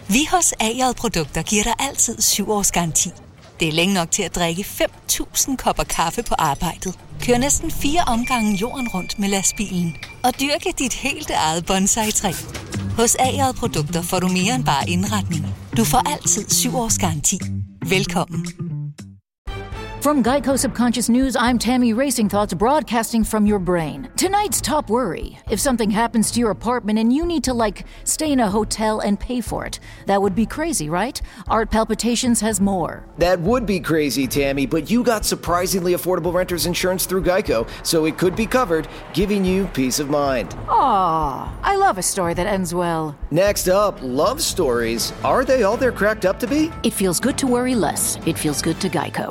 Vi hos A-J Produkter giver dig altid 7 års garanti. Det er længe nok til at drikke 5.000 kopper kaffe på arbejdet. Kør næsten 4 omgange jorden rundt med lastbilen. Og dyrke dit helt eget bonsai-træ. Hos A-J Produkter får du mere end bare indretning. Du får altid 7 års garanti. Velkommen. From Geico Subconscious News, I'm Tammy Racing Thoughts broadcasting from your brain. Tonight's top worry. If something happens to your apartment and you need to, stay in a hotel and pay for it. That would be crazy, right? Art Palpitations has more. That would be crazy, Tammy, but you got surprisingly affordable renter's insurance through Geico, so it could be covered, giving you peace of mind. Aw, I love a story that ends well. Next up, love stories. Are they all they're cracked up to be? It feels good to worry less. It feels good to Geico.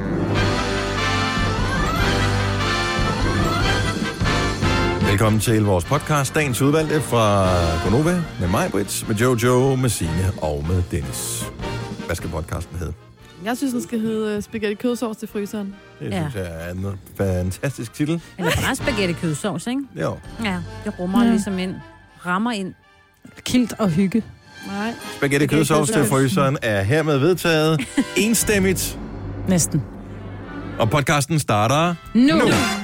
Velkommen til vores podcast, dagens udvalgte fra Gonova, med mig, Britt, med Jojo, med Signe og med Dennis. Hvad skal podcasten hedde? Jeg synes, den skal hedde Spaghetti kødsovs til fryseren. Det synes jeg er en fantastisk titel. Eller bare spaghetti kødsovs, ikke? Jo. Ja, det rummer ligesom ind, rammer ind. Kilt og hygge. Nej. Spaghetti kødsovs til fryseren er hermed vedtaget enstemmigt. Næsten. Og podcasten starter nu.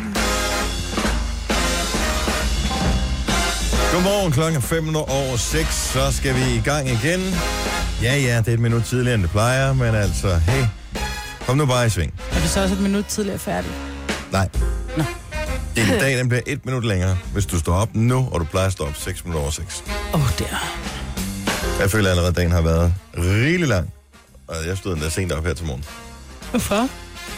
Godmorgen, klokken 5:05, så skal vi i gang igen. Ja, det er et minut tidligere, end det plejer, men altså, hey, kom nu bare i sving. Er det så også et minut tidligere færdig? Nej. Nå. Den dag, den bliver 1 minut længere, hvis du står op nu, og du plejer at stå op 6:06. Der. Jeg føler allerede, at dagen har været rigelig lang, og jeg stod endda sent op her til morgen. Hvorfor?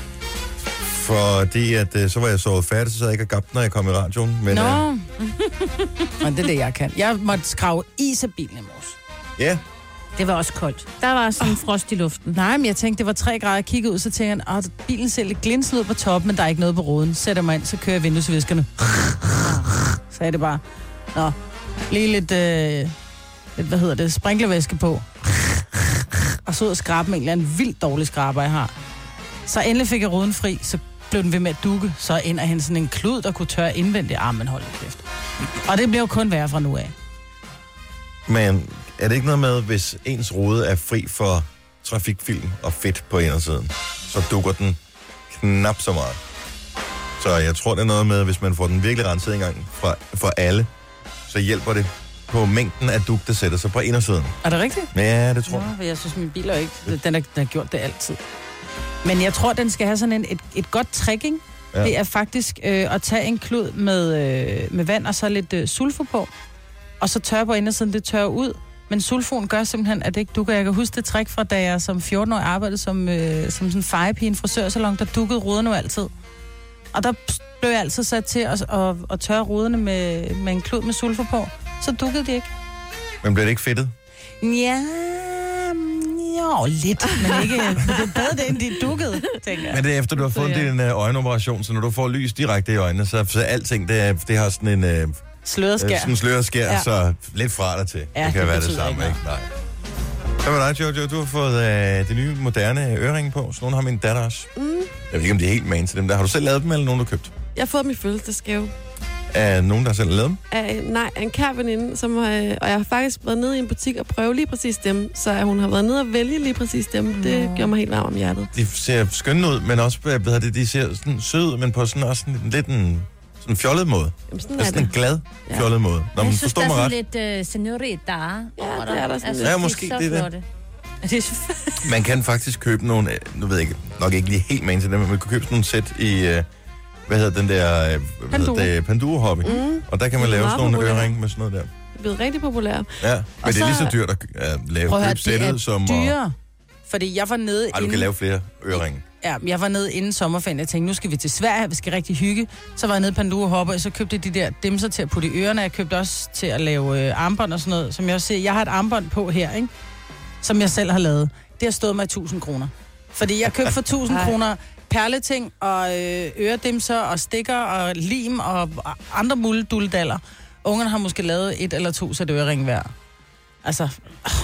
Fordi at, så var jeg sovet færdig, så sad jeg ikke og gabte, når jeg kom i radioen. Men, Nå. Men det er det, jeg kan. Jeg måtte skrave is af bilen i morges. Ja. Det var også koldt. Der var sådan frost i luften. Nej, men jeg tænkte, det var 3 grader. Jeg kiggede ud, så tænkte jeg, bilen ser lidt glinsende ud på toppen, men der er ikke noget på roden. Sætter mig ind, så kører jeg vinduesviskerne. Så er det bare, lige lidt, sprinklervæske på. Og så ud og skrabe med en eller anden vildt dårlig skraber, jeg har. Så endelig fik jeg roden fri, så blev den ved med at dukke. Så ind af hende sådan en klud, der kunne tørre indvendigt. Men hold da kæft. Og det blev jo kun værre fra nu af. Men er det ikke noget med, hvis ens rode er fri for trafikfilm og fedt på indersiden, så dukker den knap så meget. Så jeg tror, det er noget med, hvis man får den virkelig renset en gang for alle, så hjælper det på mængden af dug, der sætter sig på indersiden. Er det rigtigt? Ja, det tror jeg. Ja, jeg synes, min bil er ikke... Den har gjort det altid. Men jeg tror, den skal have sådan et godt trækking. Ja. Det er faktisk at tage en klud med vand og så lidt sulfo på. Og så tørre på indersiden, det tørrer ud. Men sulfoen gør simpelthen, at det ikke dukker. Jeg kan huske det trick fra, da jeg som 14-årig arbejdede som sådan en fejepige i en frisørsalon, der dukkede ruderne altid. Og der blev jeg altid sat til at tørre ruderne med en klud med sulfo på. Så dukkede de ikke. Men blev det ikke fedtet? Ja... Jo, lidt, men ikke. Men det er bedre, end de dukkede, tænker jeg. Men det er efter, du har fået din øjenoperation, så når du får lys direkte i øjnene, så alting, det har sådan en... Sløreskær. Sådan en sløreskær, ja. Så lidt fra dig til. Ja, det kan det være det samme, ikke? Nej. Hvad med dig, Jojo? Du har fået de nye moderne øreringe på, så nogen har min datter også. Jeg ved ikke, om de er helt man til dem der. Har du selv lavet dem, eller nogen, du har købt? Jeg har fået dem i fødselsdagsgave. Er nogen, der har selv lavet dem? Nej, en kær veninde, og jeg har faktisk været nede i en butik og prøve lige præcis dem, så hun har været nede og vælge lige præcis dem. Det gør mig helt varm om hjertet. De ser skønne ud, men også, de ser sådan søde ud, men på sådan også lidt en sådan fjollet måde. Jamen, sådan sådan en glad fjollet måde. Når man forstår mig ret. Jeg synes, der er sådan lidt senorita. Ja, det er der sådan lidt. Ja, måske det er det. Man kan faktisk købe nogle, nu ved jeg ikke, nok ikke lige helt man til dem, men man kan købe sådan nogle sæt i... Hvad hedder den der Panduro-hobby? Og der kan man lave sådan nogle øring med sådan noget der. Det er blevet rigtig populært. Ja, men det er lige så dyrt at købe sættet som... Dyre. Fordi jeg var nede du kan lave flere øringe. Ja, jeg var nede inden sommerferien. Jeg tænkte, nu skal vi til Sverige, vi skal rigtig hygge. Så var jeg nede i Panduro-hobby, og så købte jeg de der dimser til at putte i ørerne. Jeg købte også til at lave armbånd og sådan noget. Som jeg også siger, jeg har et armbånd på her, ikke? Som jeg selv har lavet. Det har stået mig 1.000 kroner. Fordi jeg købte for 1.000 kroner perleting og øredimser og stikker og lim og andre mulleduldaller. Ungerne har måske lavet 1 eller 2 sæt øreringe hver. Altså...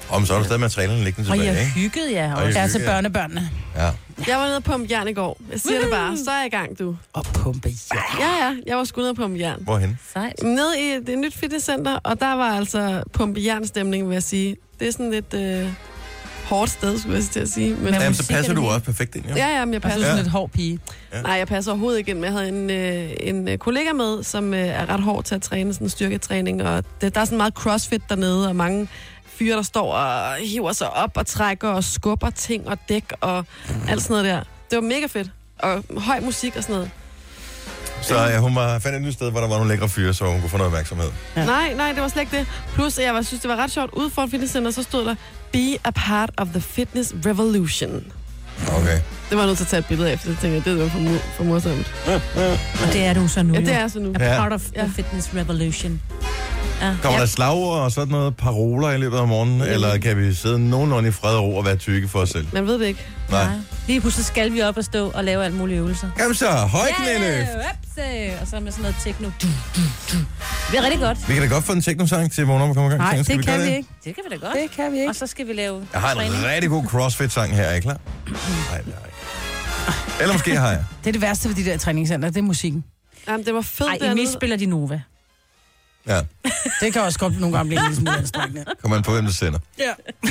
Om så er der stadig materialerne liggende Og tilbage, jeg ikke? hyggede jer Og I også. Ja, til hygger jer. børnebørnene. Ja. Jeg var nede på jern i går. Jeg siger det bare. Så er jeg i gang, du. Og pumpe, ja. Ja. Jeg var sgu nede på jern. Hvorhen? Sejt. Nede i det nyt fitnesscenter, og der var altså pumpe-jern-stemning, vil jeg sige. Det er sådan lidt hårdt sted, skulle jeg til at sige. Men, Jamen, så passer du også perfekt ind, jo. ja, men jeg Og så passer. sådan lidt hård pige. Nej, jeg passer overhovedet ikke ind. Men jeg havde en kollega med, som er ret hård til at træne, sådan en styrketræning. Og der er sådan meget crossfit dernede, og mange fyre, der står og hiver sig op og trækker og skubber ting og dæk og alt sådan noget der. Det var mega fedt. Og høj musik og sådan noget. Så hun fandt et nyt sted, hvor der var nogle lækre fyre, så hun kunne få noget opmærksomhed. Ja. Nej, det var slet ikke det. Plus, jeg synes, det var ret sjovt. Ude for et fitnesscenter, så stod der, be a part of the fitness revolution. Okay. Det var jeg nødt til at tage et billede af, for det tænkte jeg, det var for morsomt. Og det er du så nu. Ja, det er så nu. A part of the fitness revolution. Ja. Kommer der slagord og sådan noget paroler i løbet af morgenen, eller kan vi sidde nogenlunde i fred og ro og være tykke for os selv? Man ved det ikke. Nej. Lige pludselig skal vi op og stå og lave alle mulige øvelser. Jamen så, højknæløft! Og så med sådan noget techno. Det bliver rigtig godt. Vi kan da godt få en techno-sang til vågen op og komme i gang. Nej, Skal det kan vi det? ikke. Det kan vi da godt. Det kan vi ikke. Og så skal vi lave Jeg har en træning. rigtig god CrossFit-sang her, er I klar? Nej, det har jeg ikke. Eller måske har jeg. Det er det værste ved de der træningscenter, det er musikken. Jamen, det var fedt Ej, dernede. Emil spiller de Nova. Ja, Det kan også godt nogle gange blive en lille smule anstrengende. kommer man på, hvem der sender. Ja.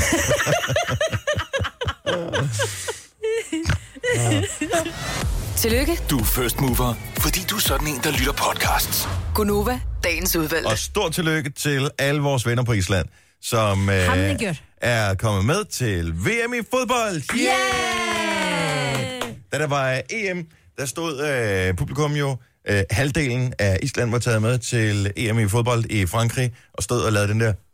Tillykke, Du er first mover, fordi du er sådan en, der lytter podcasts. Gunova, dagens udvalgte. Og stort tillykke til alle vores venner på Island, som er kommet med til VM i fodbold. Yeah! Da der var EM, der stod publikum jo, halvdelen af Island var taget med til EM i fodbold i Frankrig, og stod og lavede den der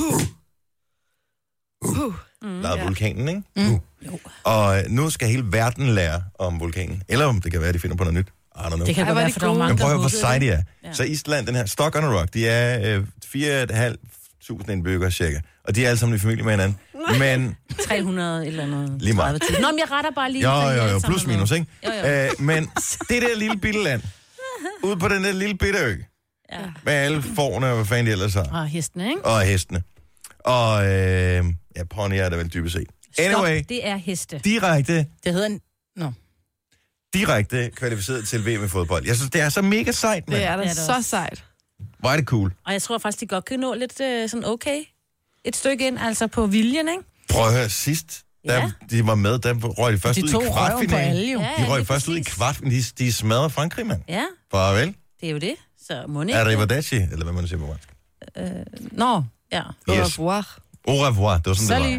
lavede vulkanen, ikke? Og nu skal hele verden lære om vulkanen. Eller om det kan være, at de finder på noget nyt. I don't know. Det kan godt være, for der er mange, Men prøv at der høre, hvor sej de er. Ja. Så Island, den her Stock on a Rock, de er 4.500 indbyggere cirka. Og de er alle sammen i familie med hinanden. Men 300 eller andet. Lige meget. 30.000. Nå, men jeg retter bare lige. jo, plus minus, ikke? Jo. Men det der lille bitte land, ude på den der lille bitte ø, Ja. med alle fårene og hvad fanden de ellers har, Og hestene, ikke? og hestene. Og ponyer er der vel dybest set. Anyway, Stop, det er heste. Det hedder en... Nå. direkte kvalificeret til VM i fodbold. Jeg synes, det er så mega sejt, mand. Det er da Det er det så også. sejt. Hvor er det cool. Og jeg tror faktisk, de godt kan nå lidt sådan okay. Et stykke ind, altså på viljen, ikke? Prøv at høre, sidst, da Ja. de var med, der røg de først De ud tog i røven på kvartfinalen. alle jo. Ja, De røg lige først ud i præcis. kvartfinalen. De smadrede Frankrig, mand. Ja, Farvel. det er jo det. Så må ikke. Arrivederci, eller hvad man siger på fransk. Nå, ja. Au Yes. revoir. Au revoir, det var sådan, Salut. det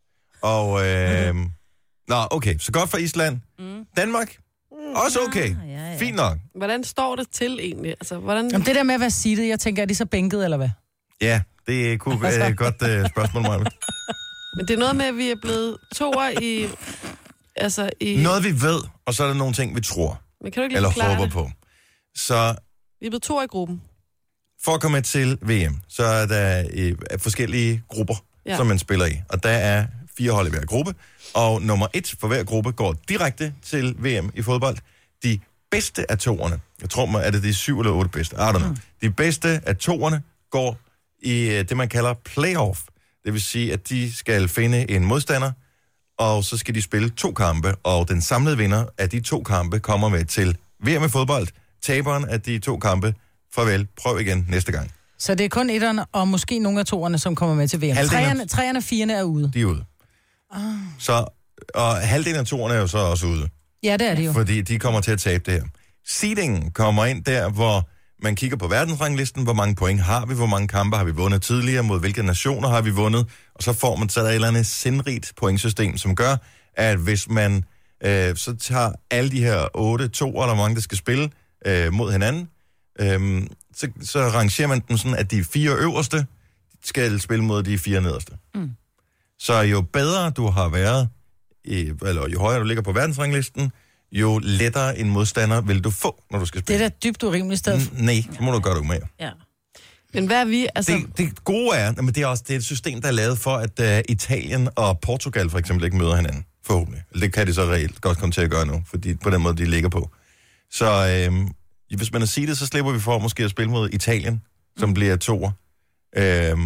var. Og, okay, så godt for Island. Danmark, også okay. Ja. Fint nok. Hvordan står det til egentlig? Altså, hvordan... Jamen, det der med at være seedet, jeg tænker, er de så bænket, eller hvad? Ja, det kunne være et godt spørgsmål, Maja. Men det er noget med, at vi er blevet toer i... Altså, i... Noget vi ved, og så er der nogle ting, vi tror, Men kan du ikke lige eller forklare håber det? på. Så Vi er blevet toer i gruppen. for at komme med til VM, så er der forskellige grupper, som man spiller i. Og der er 4 hold i hver gruppe, og nummer 1 for hver gruppe går direkte til VM i fodbold. De bedste af toerne, jeg tror, er det de 7 eller 8 bedste, I don't know. De bedste af toerne går i det, man kalder playoff. Det vil sige, at de skal finde en modstander, og så skal de spille 2 kampe, og den samlede vinder af de 2 kampe kommer med til VM i fodbold. Taberen af de 2 kampe, farvel, prøv igen næste gang. Så det er kun etterne, og måske nogle af toerne, som kommer med til VM. Treerne og firerne er ude. De er ude. Så, og halvdelen af toerne er jo så også ude, Ja, det er det jo. fordi de kommer til at tabe det her. Seedingen kommer ind der, hvor man kigger på verdensranglisten, hvor mange point har vi, hvor mange kampe har vi vundet tidligere, mod hvilke nationer har vi vundet, og så får man så der et eller andet sindrigt pointsystem, som gør, at hvis man så tager alle de her 8 toer, eller hvor mange der skal spille mod hinanden, så rangerer man dem sådan, at de 4 øverste skal spille mod de 4 nederste. Så jo bedre du har været, eller jo højere du ligger på verdensranglisten, jo lettere en modstander vil du få, når du skal Det er spille. da dybt urimeligt sted. Nej, så må du gøre det med. Ja. Men hvad er vi? Altså, Det gode er, men det er et system, der er lavet for, at Italien og Portugal for eksempel ikke møder hinanden, forhåbentlig. Det kan de så reelt godt komme til at gøre nu, fordi på den måde, de ligger på. Så hvis man er seedet, så slipper vi for måske at spille mod Italien, som bliver toer.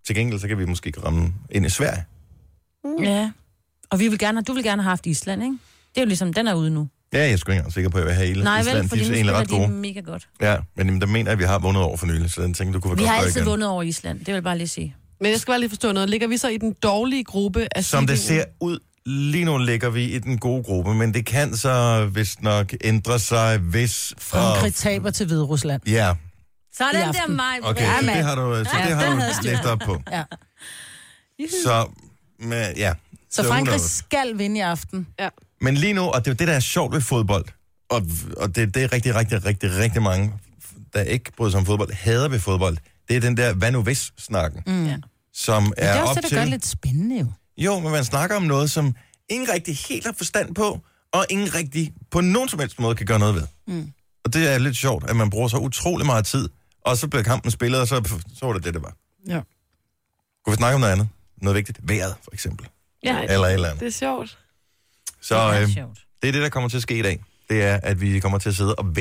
til gengæld, så kan vi måske ramme ind i Sverige. Ja. Og du vil gerne have haft Island, ikke? Det er jo ligesom, den er ude nu. Ja, jeg er sgu ikke engang sikker på, at jeg vil have hele Nej, Island. vel, fordi de nu er egentlig ret spiller de gode. mega godt. Ja, men der mener jeg, at vi har vundet over for nylig, så den tænker, du kunne være Vi godt har gøre altid igen. vundet over Island, det vil jeg bare lige sige. Men jeg skal bare lige forstå noget. Ligger vi så i den dårlige gruppe af Som det seedingen? ser ud, lige nu ligger vi i den gode gruppe, men det kan så vist nok ændre sig, hvis... Frankrig taber til Hviderusland. Ja, Så er I den aften. der mig. okay, så det har du, den havde styr. læst op på. Ja. Så, men, ja. Så Frankrig skal vinde i aften. Ja. Men lige nu, og det er jo det, der er sjovt ved fodbold, og det er rigtig mange, der ikke bryder sig om fodbold, hader ved fodbold, det er den der hvad nu hvis-snakken, som Men det er er også op det, der til... gør det lidt spændende jo. Jo, men man snakker om noget, som ingen rigtig helt har forstand på, og ingen rigtig på nogen som helst måde kan gøre noget ved. Og det er lidt sjovt, at man bruger så utrolig meget tid, og så bliver kampen spillet, og så var det, det var. Ja. Kunne vi snakke om noget andet? Noget vigtigt? Vejret, for eksempel. Ja. Eller et eller andet. Det er sjovt. Så Det er sjovt. det er det, der kommer til at ske i dag. Det er, at vi kommer til at sidde og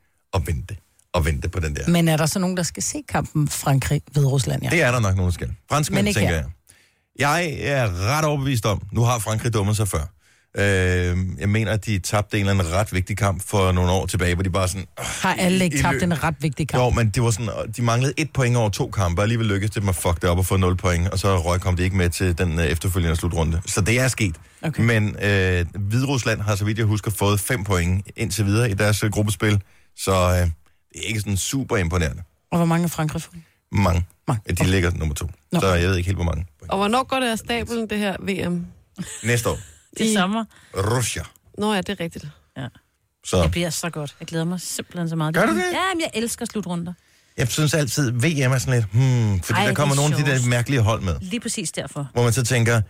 vente på den der. Men er der så nogen, der skal se kampen Frankrig-Hviderusland? Ja. Det er der nok nogen, der skal. Men Franskmænd, ikke tænker her. jeg. Jeg er ret overbevist om, nu har Frankrig dummet sig før. Jeg mener, at de tabte en eller anden ret vigtig kamp for nogle år tilbage, hvor de bare sådan... Har alle ikke tabt en ret vigtig kamp? Jo, men det var sådan, de manglede 1 point over 2 kampe, og alligevel lykkedes det dem at fuck det op og få 0 point, og så kom de ikke med til den efterfølgende slutrunde. Så det er sket. Okay. Men Hviderusland har, så vidt jeg husker, fået 5 point indtil videre i deres gruppespil, så det er ikke sådan super imponerende. Og hvor mange er Frankrig fået? Mange. Mange. De ligger nummer 2. Nå. Så jeg ved ikke helt, hvor mange. Og hvornår går det af stablen, det her VM? Næste år. Til sommer. Russia. Nå ja, det er rigtigt. Ja. Så Det bliver så godt. Jeg glæder mig simpelthen så meget. Gør du det? Ja, men jeg elsker slutrunder. jeg synes altid, VM er sådan lidt, fordi Ej, der kommer det er nogle af de der sjovt. mærkelige hold med, Lige præcis derfor. hvor man så tænker,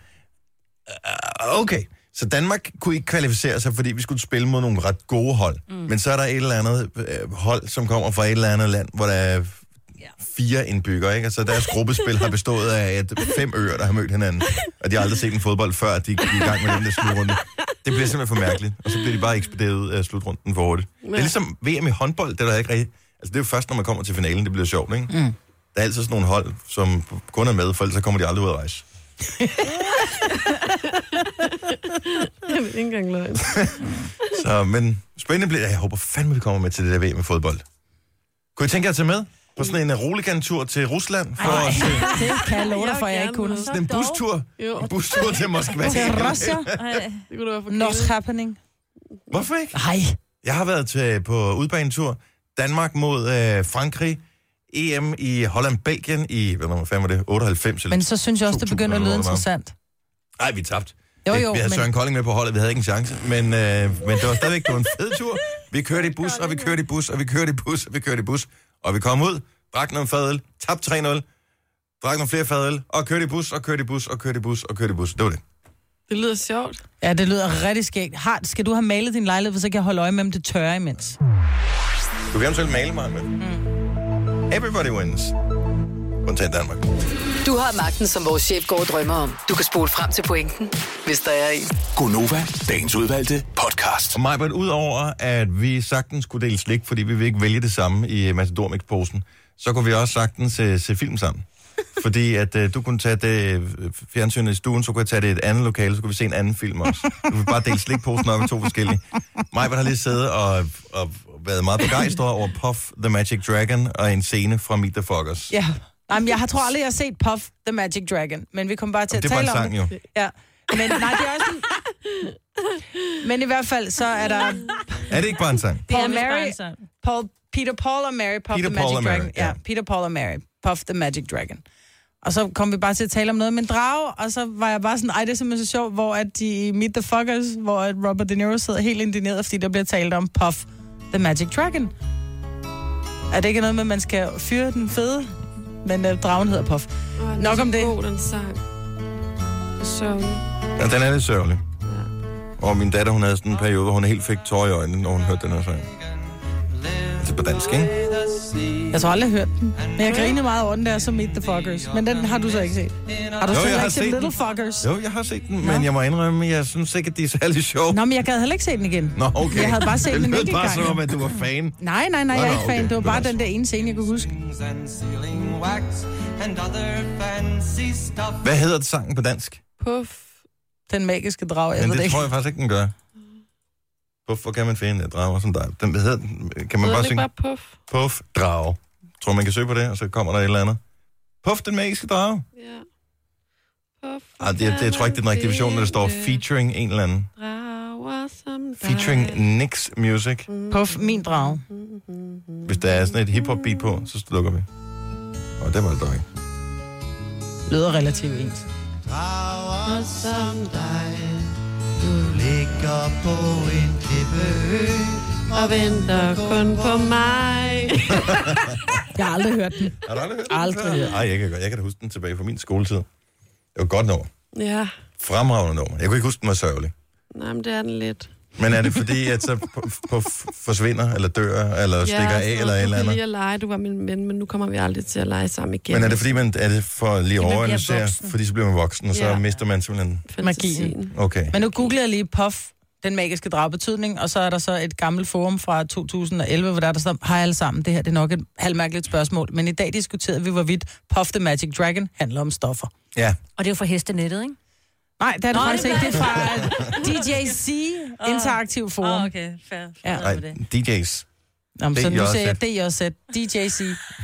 okay, så Danmark kunne ikke kvalificere sig, fordi vi skulle spille mod nogle ret gode hold. Men så er der et eller andet hold, som kommer fra et eller andet land, hvor der er 4 indbyggere, ikke? Altså deres gruppespil har bestået af 5 øer, der har mødt hinanden, og de har aldrig set en fodbold før, at de gik i gang med den der slutrunde. Det bliver simpelthen for mærkeligt, og så bliver de bare ekspederet ud af slutrunden for hurtigt. Det er ligesom VM i håndbold, det er der ikke rigtigt. Altså det er jo først, når man kommer til finalen, det bliver sjovt, ikke? Der er altid sådan nogle hold, som kun er med, for ellers så kommer de aldrig ud at rejse. Det er ikke engang løgn. Så, men spændende bliver det. Jeg håber fandme, vi kommer med til det der VM i fodbold. Kunne I tænke jer at tage med på sådan en roligantur til Rusland? For at se Det kan jeg love dig for, jeg ikke kunne. sådan en bustur? Jo. En bustur til Moskva? Til Russia. Det kunne du være for Norsk happening. Hvorfor ikke? Nej. Jeg har været på udbanetur. Danmark mod Frankrig. EM i Holland-Belgien i, hvad fanden var det, 98 eller Men så synes jeg også, det begynder at lyde interessant. Nej, vi tabte. Jo, Vi havde men- Søren Kolding med på holdet, vi havde ikke en chance. Men det var stadigvæk det var en fed tur. Vi kørte i bus, og vi kørte i bus, og vi kørte i bus, og vi kørte i bus. Og vi kom ud, drak nogle fadøl, tabte 3-0, drak nogle flere fadøl, og kørte i bus, og kørte i bus, og kørte i bus, og kørte i bus. Det var det. Det lyder sjovt. Ja, det lyder rigtig skægt. Skal du have malet din lejlighed, for så kan jeg holde øje med, om det tørrer imens? Du kan eventuelt male mig med. Everybody wins. Undtagen Danmark. Du har magten, som vores chef går og drømmer om. Du kan spole frem til pointen, hvis der er en. Gonova, dagens udvalgte podcast. Og Majbert, udover at vi sagtens kunne dele slik, fordi vi vil ikke vælge det samme i Matador-mix-posen, så kunne vi også sagtens se film sammen. Fordi at du kunne tage det fjernsynet i stuen, så kunne jeg tage det i et andet lokale, så kunne vi se en anden film også. Du vil bare dele slikposen op i 2 forskellige. Majbert har lige siddet og været meget begejstret over Puff the Magic Dragon og en scene fra Meet the Fockers. Ja. Jamen, tror aldrig, jeg har set Puff the Magic Dragon, men vi kommer bare til at Det er bare tale en om sang, jo. det. Ja. Men nej, det er også en... Men i hvert fald, så er der Er det ikke bare en sang? Det er Paul vist bare Mary, en sang. Peter, Paul og Mary, Puff Peter, the Paul Magic og Mary, Dragon. ja. Ja, Peter, Paul og Mary, Puff the Magic Dragon. Og så kom vi bare til at tale om noget med en drage, og så var jeg bare sådan, det er simpelthen så sjovt, hvor at de i Meet the Fockers, hvor at Robert De Niro sidder helt indigneret, fordi der bliver talt om Puff the Magic Dragon. Er det ikke noget med, at man skal fyre den fede? Men dragen hedder Puff. Nok om det. God, den sang. Så... Ja, den er lidt sørgelig. Og min datter, hun havde sådan en periode, hvor hun helt fik tårer i øjnene, når hun hørte den her sang. Altså på dansk, ikke? Jeg tror aldrig, jeg har hørt den. Men jeg griner meget over den der, som Meet the Fockers. Men den har du så ikke set. Har du Jo, så jeg har ikke set set Little den. Fockers? Jo, jeg har set den, men jeg må indrømme, at jeg synes ikke, at de er særlig sjove. Nå, men jeg gad heller ikke se den igen. Nå, okay. Jeg havde bare set den en Det enkelt lød bare gang. som om, at du var fan. Nej, jeg er ikke fan. okay. Det var bare Bevares. den der ene scene, jeg kunne huske. Hvad hedder sangen på dansk? Puff. Den magiske drag, jeg Men ved det ikke. tror jeg faktisk ikke, den gør. Hvorfor kan man finde et drager som dig? Den hedder, kan man bare synge? Bare Puff. Puff, drage. Tror man kan søge på det, og så kommer der et eller andet. Puff, den magiske drage. Ja. Puff. Det tror jeg ikke, det er den rigtige version, når der står featuring en eller anden. Featuring Nix Music. Puff, min drage. Hvis der er sådan et hip-hop beat på, så slukker vi. Og det var det dog ikke. Lyder relativt ens. Drager som dig, du ligger på en klippeø og venter kun på mig. Jeg har aldrig hørt den. Har du aldrig hørt den? Aldrig hørt. Ej, jeg kan da huske den tilbage fra min skoletid. Det var et godt nummer. Ja. Fremragende nummer. Jeg kunne ikke huske, den var sørgelig. Nej, men det er den lidt. Men er det fordi, at så forsvinder, eller dør, eller stikker af, eller et eller andet? Ja, at lege, du var min ven, men nu kommer vi aldrig til at lege sammen igen. Men er det fordi, er det for lige overanalysere, fordi så bliver man voksen, og så mister man simpelthen magien? Okay. Men nu googler jeg lige Puff, den magiske dragbetydning, og så er der så et gammelt forum fra 2011, hvor der står, hej alle sammen, det her det er nok et halvmærkeligt spørgsmål, men i dag diskuterede vi, hvorvidt Puff the Magic Dragon handler om stoffer. Ja. Og det er jo fra hestenettet, ikke? Nej, det er det faktisk ikke. Det er fra DJC, Interaktiv Forum. Okay, fair. Nej, DJ's. Jamen, så nu ser jeg DJZ. DJC.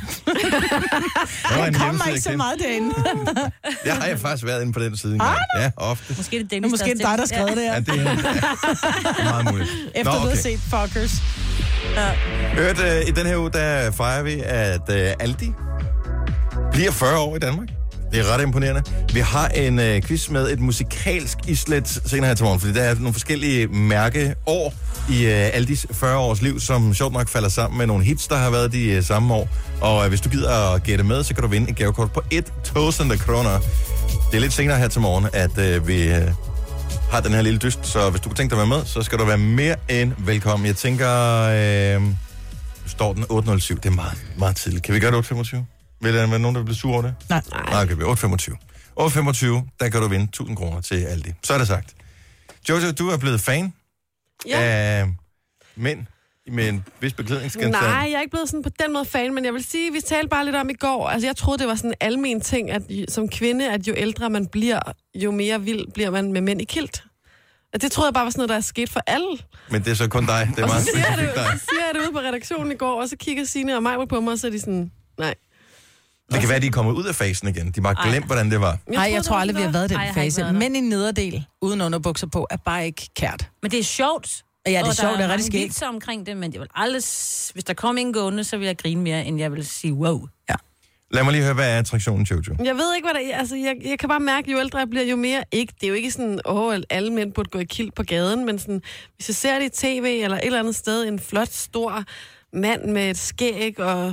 Jeg kommer ikke så meget derinde. Jeg har faktisk været inde på den side engang. Ja, ofte. Måske det er Måske dig, der skrev det her. Ja, det er meget muligt. Efter du har set Fuckers. Hørt, i den her uge, der fejrer vi, at Aldi bliver 40 år i Danmark. Det er ret imponerende. Vi har en quiz med et musikalsk islet senere her til morgen, fordi der er nogle forskellige mærkeår i Aldis 40 års liv, som sjovt nok falder sammen med nogle hits, der har været de samme år. Og hvis du gider at gætte med, så kan du vinde et gavekort på 1.000 kroner. Det er lidt senere her til morgen, at vi har den her lille dyst, så hvis du kunne tænke dig at være med, så skal du være mere end velkommen. Jeg tænker, står den 8.07, det er meget, meget tidligt. Kan vi gøre det 8.25? Vil der være nogen, der bliver sur over det? Nej. Okay, 8.25. 8.25, der kan du vinde 1.000 kroner til Aldi. Så er det sagt. Jojo, du er blevet fan af mænd med en vis beklædningsgenstand. Nej, jeg er ikke blevet sådan på den måde fan, men jeg vil sige, vi talte bare lidt om i går. Altså, jeg troede, det var sådan en almen ting, at som kvinde, at jo ældre man bliver, jo mere vild bliver man med mænd i kilt. Og det troede jeg bare var sådan noget, der er sket for alle. Men det er så kun dig. Det er og meget så siger jeg det ude på redaktionen i går, og så kigger Signe og mig på mig, og så er de sådan, nej. Det kan være, at de er kommet ud af fasen igen. De har bare glemt, hvordan det var. Nej, jeg tror aldrig, vi har været i den fase. Men i nederdel, uden underbukser på, er bare ikke kært. Men det er sjovt. Ja, det er sjovt, det er rigtig skægt. Der er omkring det, men jeg vil aldrig, hvis der kommer en gående, så vil jeg grine mere, end jeg vil sige wow. Ja. Lad mig lige høre, hvad er attraktionen, Jojo? Jeg ved ikke, hvad der er. Altså, jeg kan bare mærke, jo ældre jeg bliver, jo mere ikke. Det er jo ikke sådan, alle mænd burde gå i kilt på gaden, men sådan, hvis jeg ser det i tv eller et eller andet sted, en flot, stor mand med et skæg og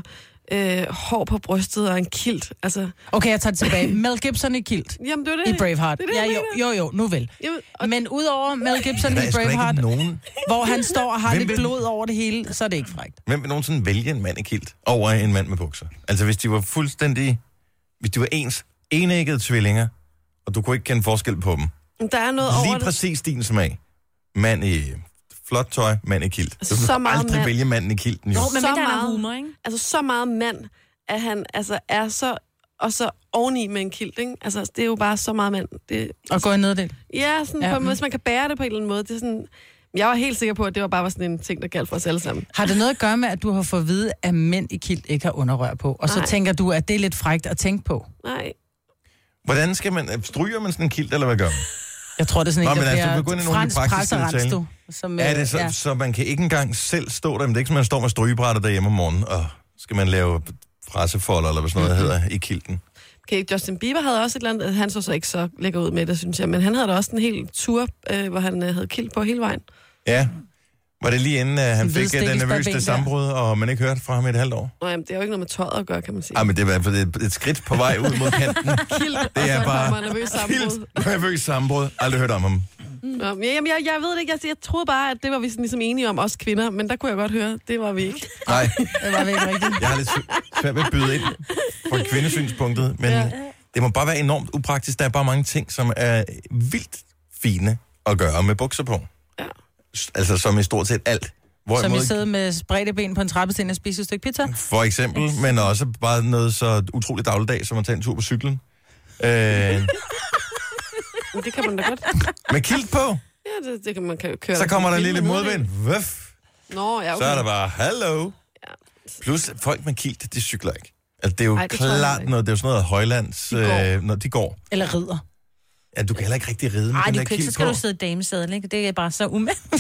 hår på brystet og en kilt. Altså. Okay, jeg tager det tilbage. Mel Gibson i kilt. Jamen, det er det. I Braveheart. Det er det, jo, nu vel. Jamen, men udover Mel Gibson i Braveheart, hvor han står og har lidt blod over det hele, så er det ikke frækt. Hvem vil nogensinde vælge en mand i kilt over en mand med bukser? Altså, hvis de var fuldstændig... Hvis de var enæggede tvillinger, og du kunne ikke kende forskel på dem. Der er noget lige over præcis din smag. Mand i flot tøj, mand i kilt. Du så vil aldrig vælge manden i kilten, jo. Men så der meget er humor, ikke? Altså, så meget mand, at han altså, er så... Og så oveni med en kilt, ikke? Altså, det er jo bare så meget mand. Det, og gå i neddel. Ja, sådan på, hvis man kan bære det på en eller anden måde. Det er sådan... Jeg var helt sikker på, at det var bare sådan en ting, der galt for os alle sammen. Har det noget at gøre med, at du har fået at vide, at mænd i kilt ikke har underrør på? Og så tænker du, at det er lidt frækt at tænke på? Nej. Hvordan skal man... Stryger man sådan en kilt, eller hvad gør man? Jeg tror, det er sådan en, der bliver fransk presserens, du. Er det så man kan ikke engang selv stå der, men det er ikke som, man står med strygebrættet derhjemme om morgenen, og skal man lave pressefolder, eller hvad sådan noget hedder, i kilten? Okay, Justin Bieber havde også et eller andet, han så ikke så lækker ud med det, synes jeg, men han havde da også en hel tur, hvor han havde kilt på hele vejen. Ja. Var det lige inden han fik den nervøse sammenbrud, og man ikke hørte fra ham i et halvt år? Nej, det er jo ikke noget med tøjet at gøre, kan man sige. Ej, men det var et skridt på vej ud mod kanten. Kilt, det er bare nervøs sammenbrud. Aldrig hørt om ham. Jamen, jeg ved det ikke. Jeg troede bare, at det var vi sådan ligesom enige om, os kvinder, men der kunne jeg godt høre, det var vi ikke. Nej. Det var vi ikke rigtigt. Jeg har lidt svært ved at byde ind fra kvindesynspunktet, men det må bare være enormt upraktisk. Der er bare mange ting, som er vildt fine at gøre med bukser på. Ja. Altså som i stort set alt. Som I sidder med spredte ben på en trappesten og spiser et stykke pizza? For eksempel, men også bare noget så utroligt dagligdag, som at tage en tur på cyklen. Det kan man da godt. Med kilt på? Ja, det kan man køre. Så kommer der en lille modvind. Vøf. Nå, ja, okay. Så er der bare, hallo. Ja. Plus, folk med kilt, de cykler ikke. Altså, det er jo det klart noget, det er jo sådan noget højlands, når de går. Eller rider. Ja, du kan heller ikke rigtig ride med Ej, den der du kan ikke, kilt så skal på. du sidde i damesadel, ikke? Det er bare så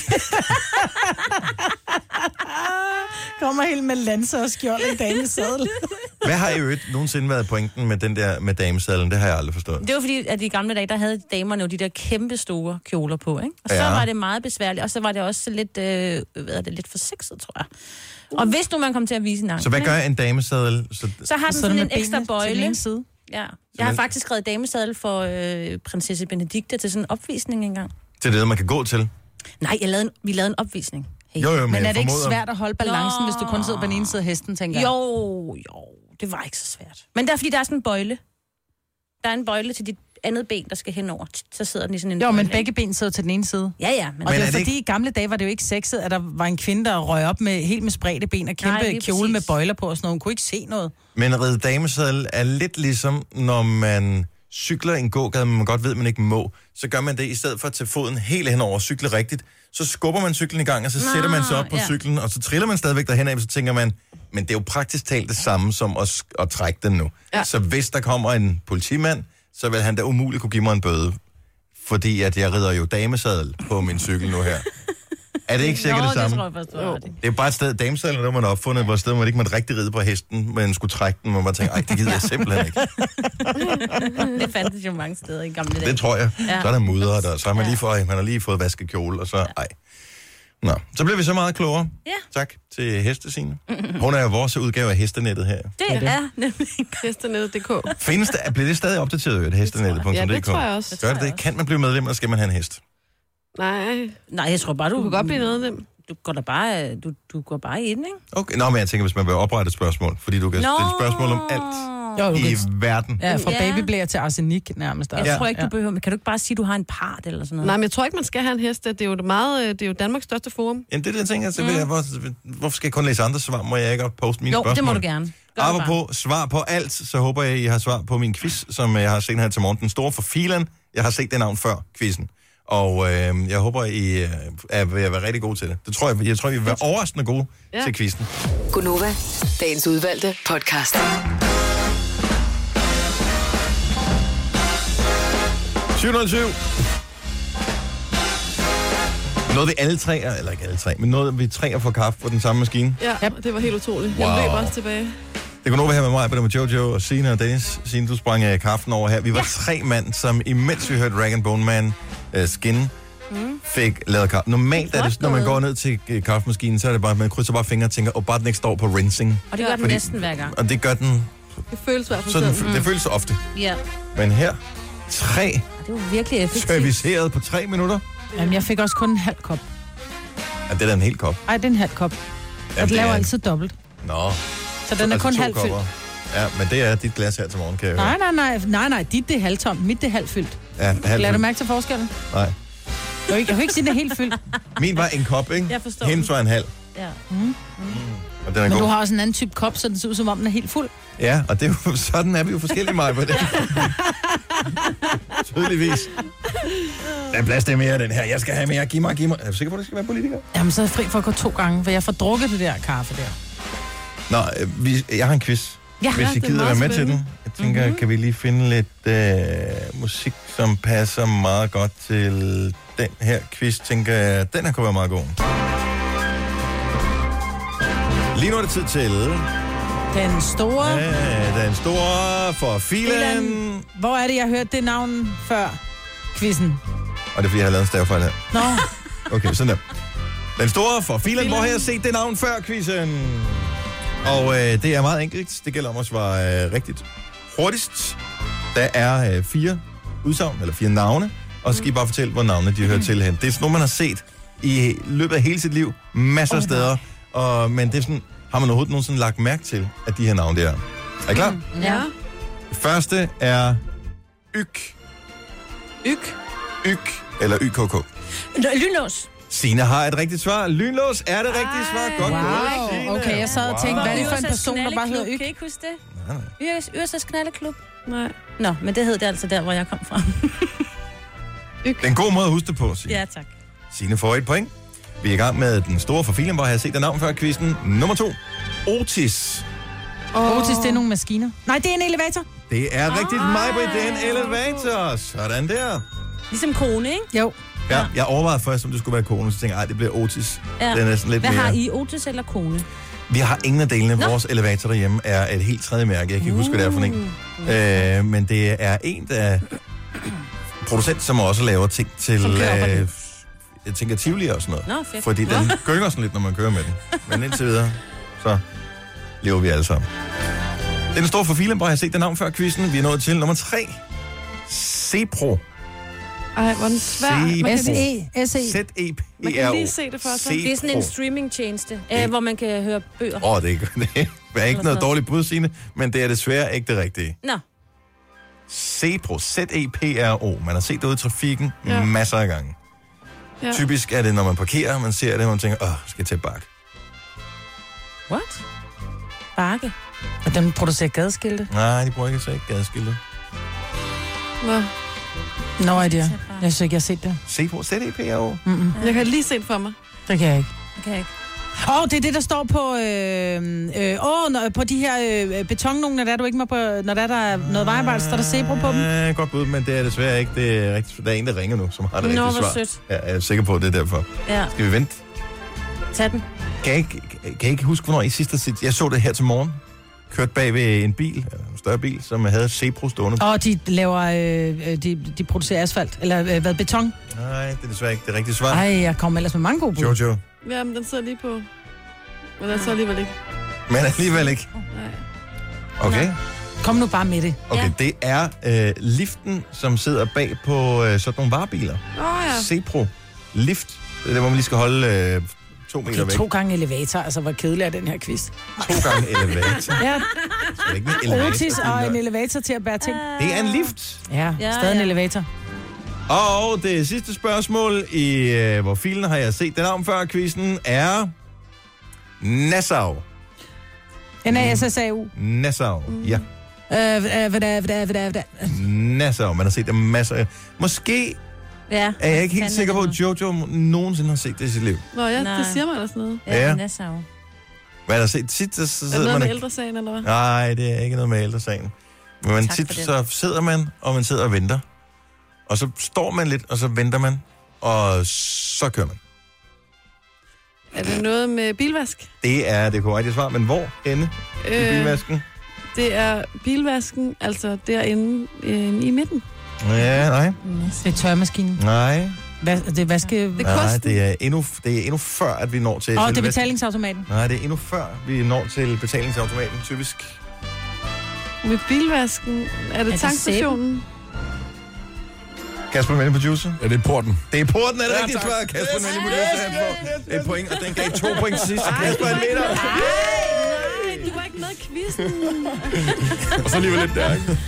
Kommer helt med lanser og skjold i damesadel. Hvad har I øvrigt nogensinde været pointen med den der med damesadlen? Det har jeg aldrig forstået. Det var fordi, at i gamle dage, der havde damerne jo de der kæmpe store kjoler på, ikke? Og så var det meget besværligt, og så var det også lidt, lidt for sexet, tror jeg. Og hvis nu man kom til at vise en ankel, Så hvad gør en damesadel? så har den sådan en ekstra bøjle. Side. Ja. Jeg har faktisk skrevet damesadel for prinsesse Benedikte til sådan en opvisning engang. Til det, man kan gå til? Nej, vi lavede en opvisning. Hey. Jo, men er det ikke svært at holde balancen, hvis du kun sidder på den ene side af hesten, tænker jeg? Jo, det var ikke så svært. Men det er fordi, der er sådan en bøjle. Der er en bøjle til dit andet ben, der skal henover. Så sidder den i sådan en bøjle. Men begge ben sidder til den ene side. Ja. Men og det er fordi, i gamle dage var det jo ikke sexet, at der var en kvinde, der røg op med helt med spredte ben og kæmpe kjole med bøjler på og sådan noget. Hun kunne ikke se noget. Men ride damesadel er lidt ligesom, når man cykler en gågade, men man godt ved, at man ikke må. Så gør man det, i stedet for at tage foden helt henover og cykle rigtigt. Så skubber man cyklen i gang, og så sætter man sig op på cyklen, og så triller man stadigvæk derhen af, så tænker man, men det er jo praktisk talt det samme som at trække den nu. Ja. Så hvis der kommer en politimand, så vil han da umuligt kunne give mig en bøde, fordi at jeg rider jo damesadel på min cykel nu her. Er det ikke sikkert det samme? Det er bare et sted, damesadlen, der man har opfundet, hvor stedet man ikke måtte rigtig ride på hesten, men skulle trække den, og man tænker, ej, det gider jeg simpelthen ikke. Det fandtes jo mange steder i gamle dage. Det tror jeg. Ja. Så er der mudder der, så har man lige fået vasket kjole, og så ej. Nå, så bliver vi så meget klogere. Ja. Tak til Hestesine. Hun er jo vores udgave af Hestenettet her. Det er nemlig Hestenettet.dk. Findes det, bliver det stadig opdateret, Hestenettet.dk? Ja, det tror jeg også. Gør det? Kan man blive medlem, eller skal man have en hest? Nej, jeg tror bare, du kan godt blive medlem. Du går da bare, du går bare ind, ikke? Okay, men jeg tænker, hvis man vil oprette et spørgsmål, fordi du kan stille spørgsmål om alt i verden. Ja, fra babyblære til arsenik nærmest. Jeg tror ikke, du behøver, men kan du ikke bare sige, at du har en part eller sådan noget? Nej, men jeg tror ikke, man skal have en hest. Det er jo Danmarks største forum. Jamen, det er det, jeg tænker. Hvorfor skal jeg kun læse andre svar? Må jeg ikke poste mine spørgsmål? Jo, det må du gerne. Apropos svar på alt, så håber jeg, I har svar på min quiz, som jeg har set her til morgen. Den store for filen. Jeg har set det navn før, quizzen. Og jeg håber, I er ved at være rigtig gode til det. Det tror jeg. Jeg tror, I vil være overraskende gode til quizzen. Gunova, dagens udvalgte podcast. 707. Noget vi alle tre, eller ikke alle tre, men noget vi tre får kaffe på den samme maskine. Ja, det var helt utroligt. Jeg løb også tilbage. Det kunne over her med mig, med Jojo og Signe og Dennis. Signe, du sprang kaffen over her. Vi var tre mand, som imens vi hørte Rag & Bone Man skinne, fik lavet kaffe. Normalt er det, når man går ned til kaffemaskinen, så er det bare, at man krydser bare fingre og tænker, bare den ikke står på rinsing. Og det gør den næsten hver gang. Og det gør den... Det føles i hvert fald det føles så ofte. Ja. Men her, 3 det var virkelig effektivt. Serviceret på 3 minutter. Jamen, jeg fik også kun en halv kop. Ja, det er da en hel kop. Nej, det er en halv kop. Jeg laver altid dobbelt. Nå. Så den er kun halvt fyldt. Ja, men det er dit glas her til morgen, kan jeg høre. Nej, dit det er halvtomt, mit det er halvt fyldt. Ja, halvt fyldt. Lader du mærke til forskellen? Nej. Jeg kan ikke sige, det er helt fyldt. Min var en kop, ikke? Jeg forstår. Hendes var en halv. Ja. Og den er men god. du har også en anden type kop, så den ser ud som om, den er helt fuld. Ja, og det er jo, sådan er vi jo forskellige, Maja, på det. Tydeligvis. Der er plads til mere af den her. Jeg skal have mere. Giv mig. Er du sikker på, at det skal være politiker? Jamen, så er jeg fri for at gå 2 gange, for jeg får drukket det der kaffe der. Nå, jeg har en quiz. Ja, hvis I gider være med til den. Jeg tænker, kan vi lige finde lidt musik, som passer meget godt til den her quiz. Tænker jeg, den her kunne være meget god. Lige nu er det tid til... Den store... Ja, den store for filen. Hvor er det, jeg hørte det navn før quizzen? Og det er, fordi jeg har lavet en stavefejl her. Nå. Okay, sådan der. Den store for filen, hvor har jeg set det navn før quizzen? Og det er meget enkelt. Det gælder om at svare rigtigt hurtigst. Der er 4 udsagn, eller 4 navne, og så skal I bare fortælle, hvor navnene de hører til hen. Det er sådan noget, man har set i løbet af hele sit liv, masser af steder, men det er sådan, har man overhovedet nogensinde lagt mærke til, at de her navne der er. Er I klar? Ja. Det første er YK. YK? YK, eller YKK. Lynlås. Signe har et rigtigt svar. Lynlås er det rigtige svar. Godt gået, Signe. Okay, jeg sad og tænkte, hvad er det for en person, der bare hedder Yk? Kan I ikke huske det? Ørsers Knalleklub? Nej. Nå, men det hed det altså der, hvor jeg kom fra. Det er en god måde at huske det på, Signe. Ja, tak. Signe får 1 point. Vi er i gang med den store forfilen, hvor jeg har set den navn før quizzen. Nummer 2. Otis. Otis, det er nogle maskiner. Nej, det er en elevator. Det er rigtigt, Maj-Brit. Det er en elevator. Sådan der. Ligesom kone, ikke? Jo. Ja, jeg overvejede først, om det skulle være kone, så tænkte jeg, det bliver Otis. Ja. Det er næsten lidt Hvad mere. har I, Otis eller kone? Vi har ingen af delene. Vores elevator derhjemme er et helt tredje mærke. Jeg kan ikke huske, hvad det er for en. Men det er en, der producent, som også laver ting til... jeg tænker Tivoli og sådan noget. Fedt. Fordi den gynger sådan lidt, når man kører med den. Men indtil videre, så lever vi alle sammen. Det er den store forfilen, hvor jeg har set den navn før quizzen. Vi er nået til nummer 3. Cepro. Ej, hvor den svær. Z-E-P-R-O. Man kan lige se det for sig. Det er sådan en streamingtjeneste, hvor man kan høre bøger. Det er ikke noget dårligt bud, Signe, men det er desværre ikke det rigtige. Nå. Cepro. Z-E-P-R-O. Man har set det ude i trafikken masser af gange. Ja. Typisk er det, når man parkerer, man ser det, og man tænker, skal jeg tage bakke? What? Bakke? Og den producerer gadeskilte? Nej, de bruger ikke så ikke gadeskilte. Nå, er det jeg synes ikke, jeg har set det. Cepro. Z-E-P-R-O. Jeg kan lige se det for mig. Det kan jeg ikke. Det kan jeg ikke. Det er det, der står på på de her betonnogen, når der er du ikke med på, når der er noget vejarbejde, står der Cepro på dem. Godt bud, men det er desværre ikke det rigtige. Der er en, der ringer nu, som har det rigtige svar. Sødt. Ja, jeg er sikker på, at det er derfor. Ja. Skal vi vente? Tag den. Kan jeg ikke huske, hvornår I sidst har set? Jeg så det her til morgen. Kørt bag ved en bil, en større bil, som havde Cepro stående. De laver, de producerer asfalt, eller beton. Nej, det er desværre ikke det rigtige svar. Ej, jeg kommer ellers med mange gode bud. Jojo. Jamen, den sidder lige på. Men den så alligevel ikke. Men alligevel ikke. Nej. Okay. Kom nu bare med det. Okay, det er liften, som sidder bag på sådan nogle varebiler. Cepro. Lift. Det er der, hvor man lige skal holde 2 meter væk. 2 gange elevator, altså hvor kedelig er den her quiz. 2 gange elevator. Ja. Det er ikke en elevator. Otis og en elevator til at bære ting. Det er en lift. Ja, stadig en elevator. Og det sidste spørgsmål i hvor filen har jeg set den navn før quizzen er Nassau. N-A-S-S-A-U. Nassau, ja. Hvad? Nassau, man har set det masser af. Måske er jeg ikke helt sikker på, at Jojo nogensinde har set det i sit liv. Nå ja, det siger mig ellers noget. Ja, Nassau. Hvad har set tit, så sidder er det noget man... med ældresagen, eller hvad? Nej, det er ikke noget med ældresagen. Men tit så sidder man, og man sidder og venter. Og så står man lidt, og så venter man, og så kører man. Er det noget med bilvask? Det er det korrekte svar, men hvor henne i bilvasken? Det er bilvasken, altså derinde i midten. Ja, nej. Det er tørremaskinen. Nej. Det er vaske... Det er kosten. Det er endnu før, at vi når til... det er betalingsautomaten. Nej, det er endnu før, vi når til betalingsautomaten, typisk. Med bilvasken, er det tankstationen? Kasper Melle, producer. Ja, det er porten. Det er porten, er det rigtigt svar. Kasper Melle, producer, han får et point, og den gav 2 point til sidst. Kasper er lidt op. Nej, du var ikke med i quizzen. Og så alligevel lidt der, ikke?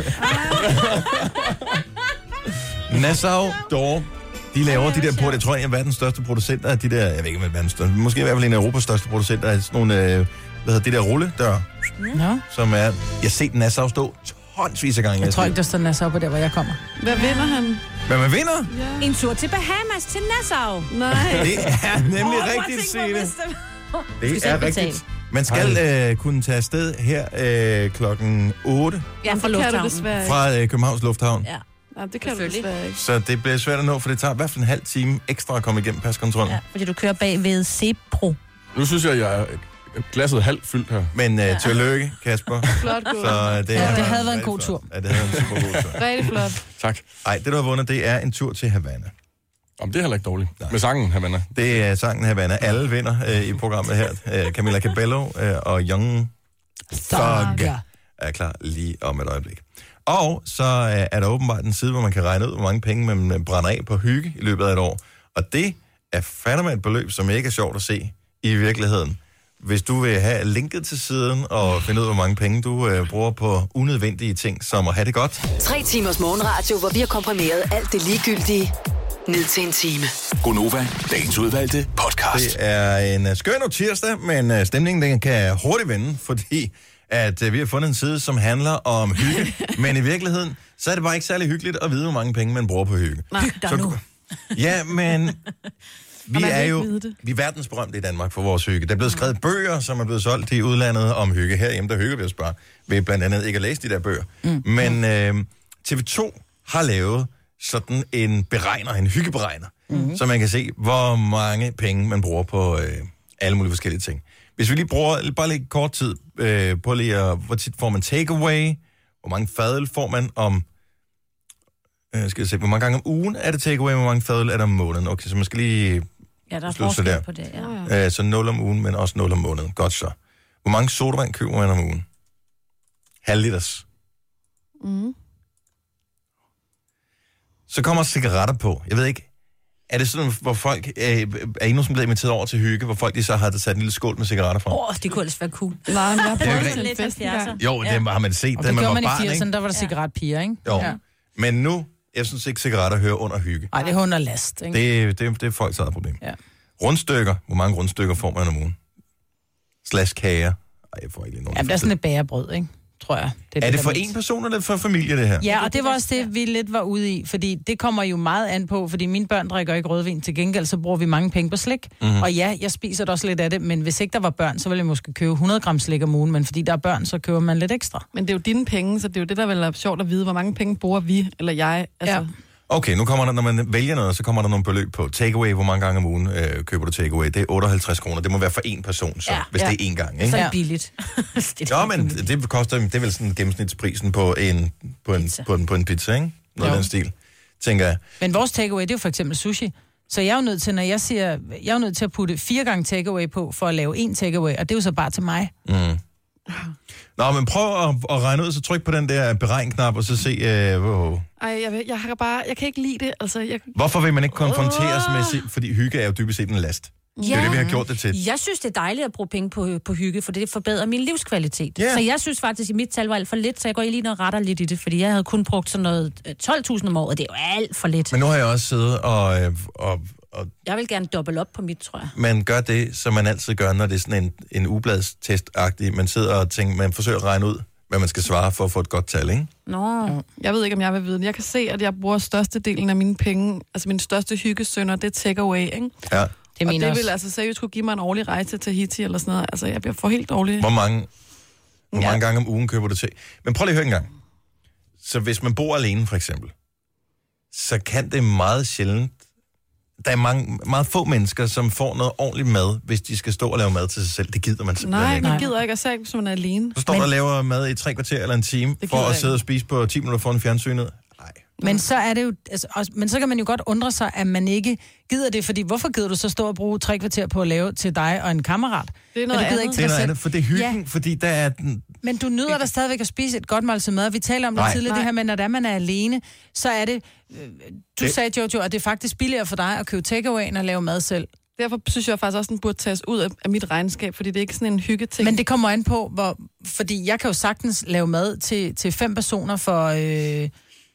Nassau Door. De laver de der porte. Jeg tror, jeg er verdens største producenter af de der... Jeg ved ikke, om det er verdens største. Måske i hvert fald en af Europas største producenter af sådan nogle... de der rulledør. Ja. Som er... Jeg har set Nassau stå tonsvis af gange. Jeg tror ikke, der står Nassau på der, hvor jeg kommer. Hvad vinder han? Hvad man vinder? Ja. En tur til Bahamas, til Nassau. Nej. Det er nemlig rigtigt, Signe. Det er rigtigt. Man skal kunne tage afsted her klokken 8. Ja, fra lufthavnen. Fra Københavns Lufthavn. Ja. Ja, det kan du desværre ikke. Så det bliver svært at nå, for det tager i hvert fald en halv time ekstra at komme igennem paskontrollen. Ja, fordi du kører bag ved Cepro. Nu synes jeg er glasset halvt fyldt her. Men tillykke, Kasper. Flot gået. Så det havde været en god tur. Ja, det havde været en super god tur. Rigtig flot. Tak. Ej, det du har vundet, det er en tur til Havana. Jamen, det er heller ikke dårligt. Nej. Med sangen Havana. Det er sangen Havana. Alle vinder i programmet her. Camilla Cabello og Young Thug er klar lige om et øjeblik. Og så er der åbenbart en side, hvor man kan regne ud, hvor mange penge man brænder af på hygge i løbet af et år. Og det er fandme et beløb, som ikke er sjovt at se i virkeligheden. Hvis du vil have linket til siden og finde ud af, hvor mange penge du bruger på unødvendige ting, som at have det godt. 3 timers morgenradio, hvor vi har komprimeret alt det ligegyldige ned til en time. Gonova, dagens udvalgte podcast. Det er en skøn tirsdag, men stemningen den kan hurtigt vende, fordi at vi har fundet en side, som handler om hygge. Men i virkeligheden, så er det bare ikke særlig hyggeligt at vide, hvor mange penge man bruger på hygge. Hyg dig nu. Ja, men vi er verdensberømte i Danmark for vores hygge. Der er blevet skrevet bøger, som er blevet solgt i udlandet om hygge. Herhjemme, der hygger vi os bare ved blandt andet ikke at læse de der bøger. Men TV2 har lavet sådan en hyggeberegner, så man kan se, hvor mange penge man bruger på alle mulige forskellige ting. Hvis vi lige bruger bare lidt kort tid på lige hvor tit får man takeaway, hvor mange fadøl får man om, skal jeg se, hvor mange gange om ugen er det takeaway, hvor mange fadøl er der om måneden. Okay, så man skal lige der er forskel på det, ja. Så 0 om ugen, men også 0 om måneden. Godt så. Hvor mange sodavand køber man om ugen? Halv liters. Så kommer cigaretter på. Jeg ved ikke, er det sådan, hvor folk er endnu som blevet inviteret over til hygge, hvor folk de så har sat en lille skål med cigaretter fra? Det kunne ellers være cool. Nej, men jeg Det er jo prøvede ikke til en fest engang. Jo, det har man set, Og da det man gjorde var man i barn, 80'erne, ikke? der var der cigaretpiger, ikke? Jo, men nu, jeg synes ikke, cigaretter hører under hygge. Nej, det er under last, ikke? Det er folks eget problem. Ja. Rundstykker, hvor mange rundstykker får man om ugen? Kager. Ej, jeg får ikke lige nogen. Jamen, der er sådan et bagerbrød, ikke? Tror jeg. Er det for en person, eller for familie, det her? Ja, og det var også det, vi lidt var ude i, fordi det kommer jo meget an på, fordi mine børn drikker ikke rødvin. Til gengæld, så bruger vi mange penge på slik. Og ja, jeg spiser da også lidt af det, men hvis ikke der var børn, så ville jeg måske købe 100 gram slik om ugen, men fordi der er børn, så køber man lidt ekstra. Men det er jo dine penge, så det er jo det, der vil være sjovt at vide, hvor mange penge bruger vi, eller jeg. Altså. Ja. Okay, nu kommer der, når man vælger noget, så kommer der nogle beløb på. Takeaway, hvor mange gange om ugen køber du takeaway? Det er 58 kroner. Det må være for én person, så, hvis det er én gang, ikke? Så er det billigt. Jo, men det koster, det er vel sådan gennemsnitsprisen på en pizza, ikke? Noget af den stil, tænker jeg. Men vores takeaway, det er jo for eksempel sushi. Så jeg er jo nødt til, når jeg siger, jeg er jo nødt til at putte 4 gange takeaway på, for at lave 1 takeaway, og det er jo så bare til mig. Nå, men prøv at regne ud, så tryk på den der beregnknap, og så se, Jeg kan ikke lide det. Altså, Hvorfor vil man ikke konfronteres med, fordi hygge er jo dybest set en last. Det er det, vi har gjort det til. Jeg synes, det er dejligt at bruge penge på hygge, for det forbedrer min livskvalitet. Yeah. Så jeg synes faktisk, at mit tal var alt for lidt, så jeg går lige og retter lidt i det, fordi jeg havde kun brugt sådan noget 12.000 om året, det er jo alt for lidt. Men nu har jeg også siddet og jeg vil gerne dobbelt op på mit, tror jeg. man gør det, som man altid gør, når det er sådan en ubladstest-agtig. Man sidder og tænker, man forsøger at regne ud, hvad man skal svare for at få et godt tal, ikke? Nå. Jeg ved ikke, om jeg vil vide det. Jeg kan se, at jeg bruger størstedelen af mine penge, altså min største hyggesønder, det er takeaway, ikke? Ja. Og det vil altså seriøst kunne give mig en årlig rejse til Tahiti eller sådan noget. Altså, jeg bliver for helt dårlig. Hvor mange gange om ugen køber du til? Men prøv lige at høre en gang. Så hvis man bor alene, for eksempel, så kan det meget sjældent. Der er meget få mennesker, som får noget ordentligt mad, hvis de skal stå og lave mad til sig selv. Det gider man simpelthen ikke. Nej, man gider ikke at sige, hvis man er alene. Så står man og laver mad i 3 kvarter eller en time, for at sidde og spise på 10 minutter foran fjernsynet. Men så er det jo, altså, men så kan man jo godt undre sig, at man ikke gider det, fordi hvorfor gider du så stå og bruge 3 kvarter på at lave til dig og en kammerat? Det er noget andet. Det er noget andet, for det er hyggen, fordi der er den. Men du nyder da stadigvæk at spise et godt måltid mad. Vi taler om det tidligere, det her med, når man er alene, så er det, du sagde, Jojo, at det er faktisk billigere for dig at købe takeaway end at lave mad selv. Derfor synes jeg faktisk også, at den burde tages ud af mit regnskab, fordi det er ikke sådan en hyggeting. Men det kommer an på, fordi jeg kan jo sagtens lave mad til 5 personer for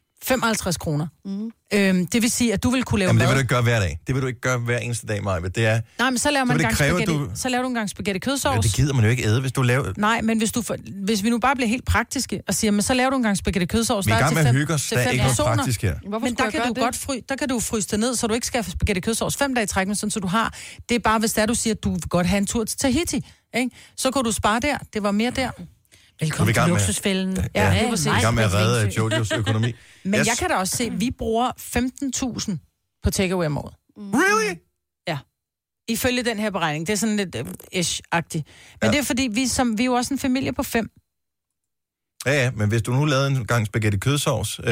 55 kroner. Det vil sige, at du vil kunne lave mad. Det vil du ikke gøre hver dag. Det vil du ikke gøre hver eneste dag, Maja. Det er. Nej, men så laver man en gang spaghetti. Så laver du en gang spaghetti kødsovs. Ja, det gider man jo ikke æde, hvis du laver. Nej, men hvis vi nu bare bliver helt praktiske og siger, men så laver du en gang spaghetti kødsovs. Vi er i gang med at hygge os. Der er ikke noget praktisk her. Men der kan du fryse det ned, så du ikke skal have spaghetti kødsovs 5 dage i træk, sådan, så du har. Det er bare, hvis du siger, at du vil godt have en tur til Tahiti, ikke? Så kan du spare der. Det var mere der. Velkommen til luksusfælden. Vi er i gang med at redde Jojos økonomi. Men jeg kan da også se, at vi bruger 15.000 på takeaway om året. Really? Ja. Ifølge den her beregning. Det er sådan lidt ish-agtigt. Men det er fordi, vi er jo også en familie på 5. Ja, men hvis du nu lavede en gang spaghetti kødsovs,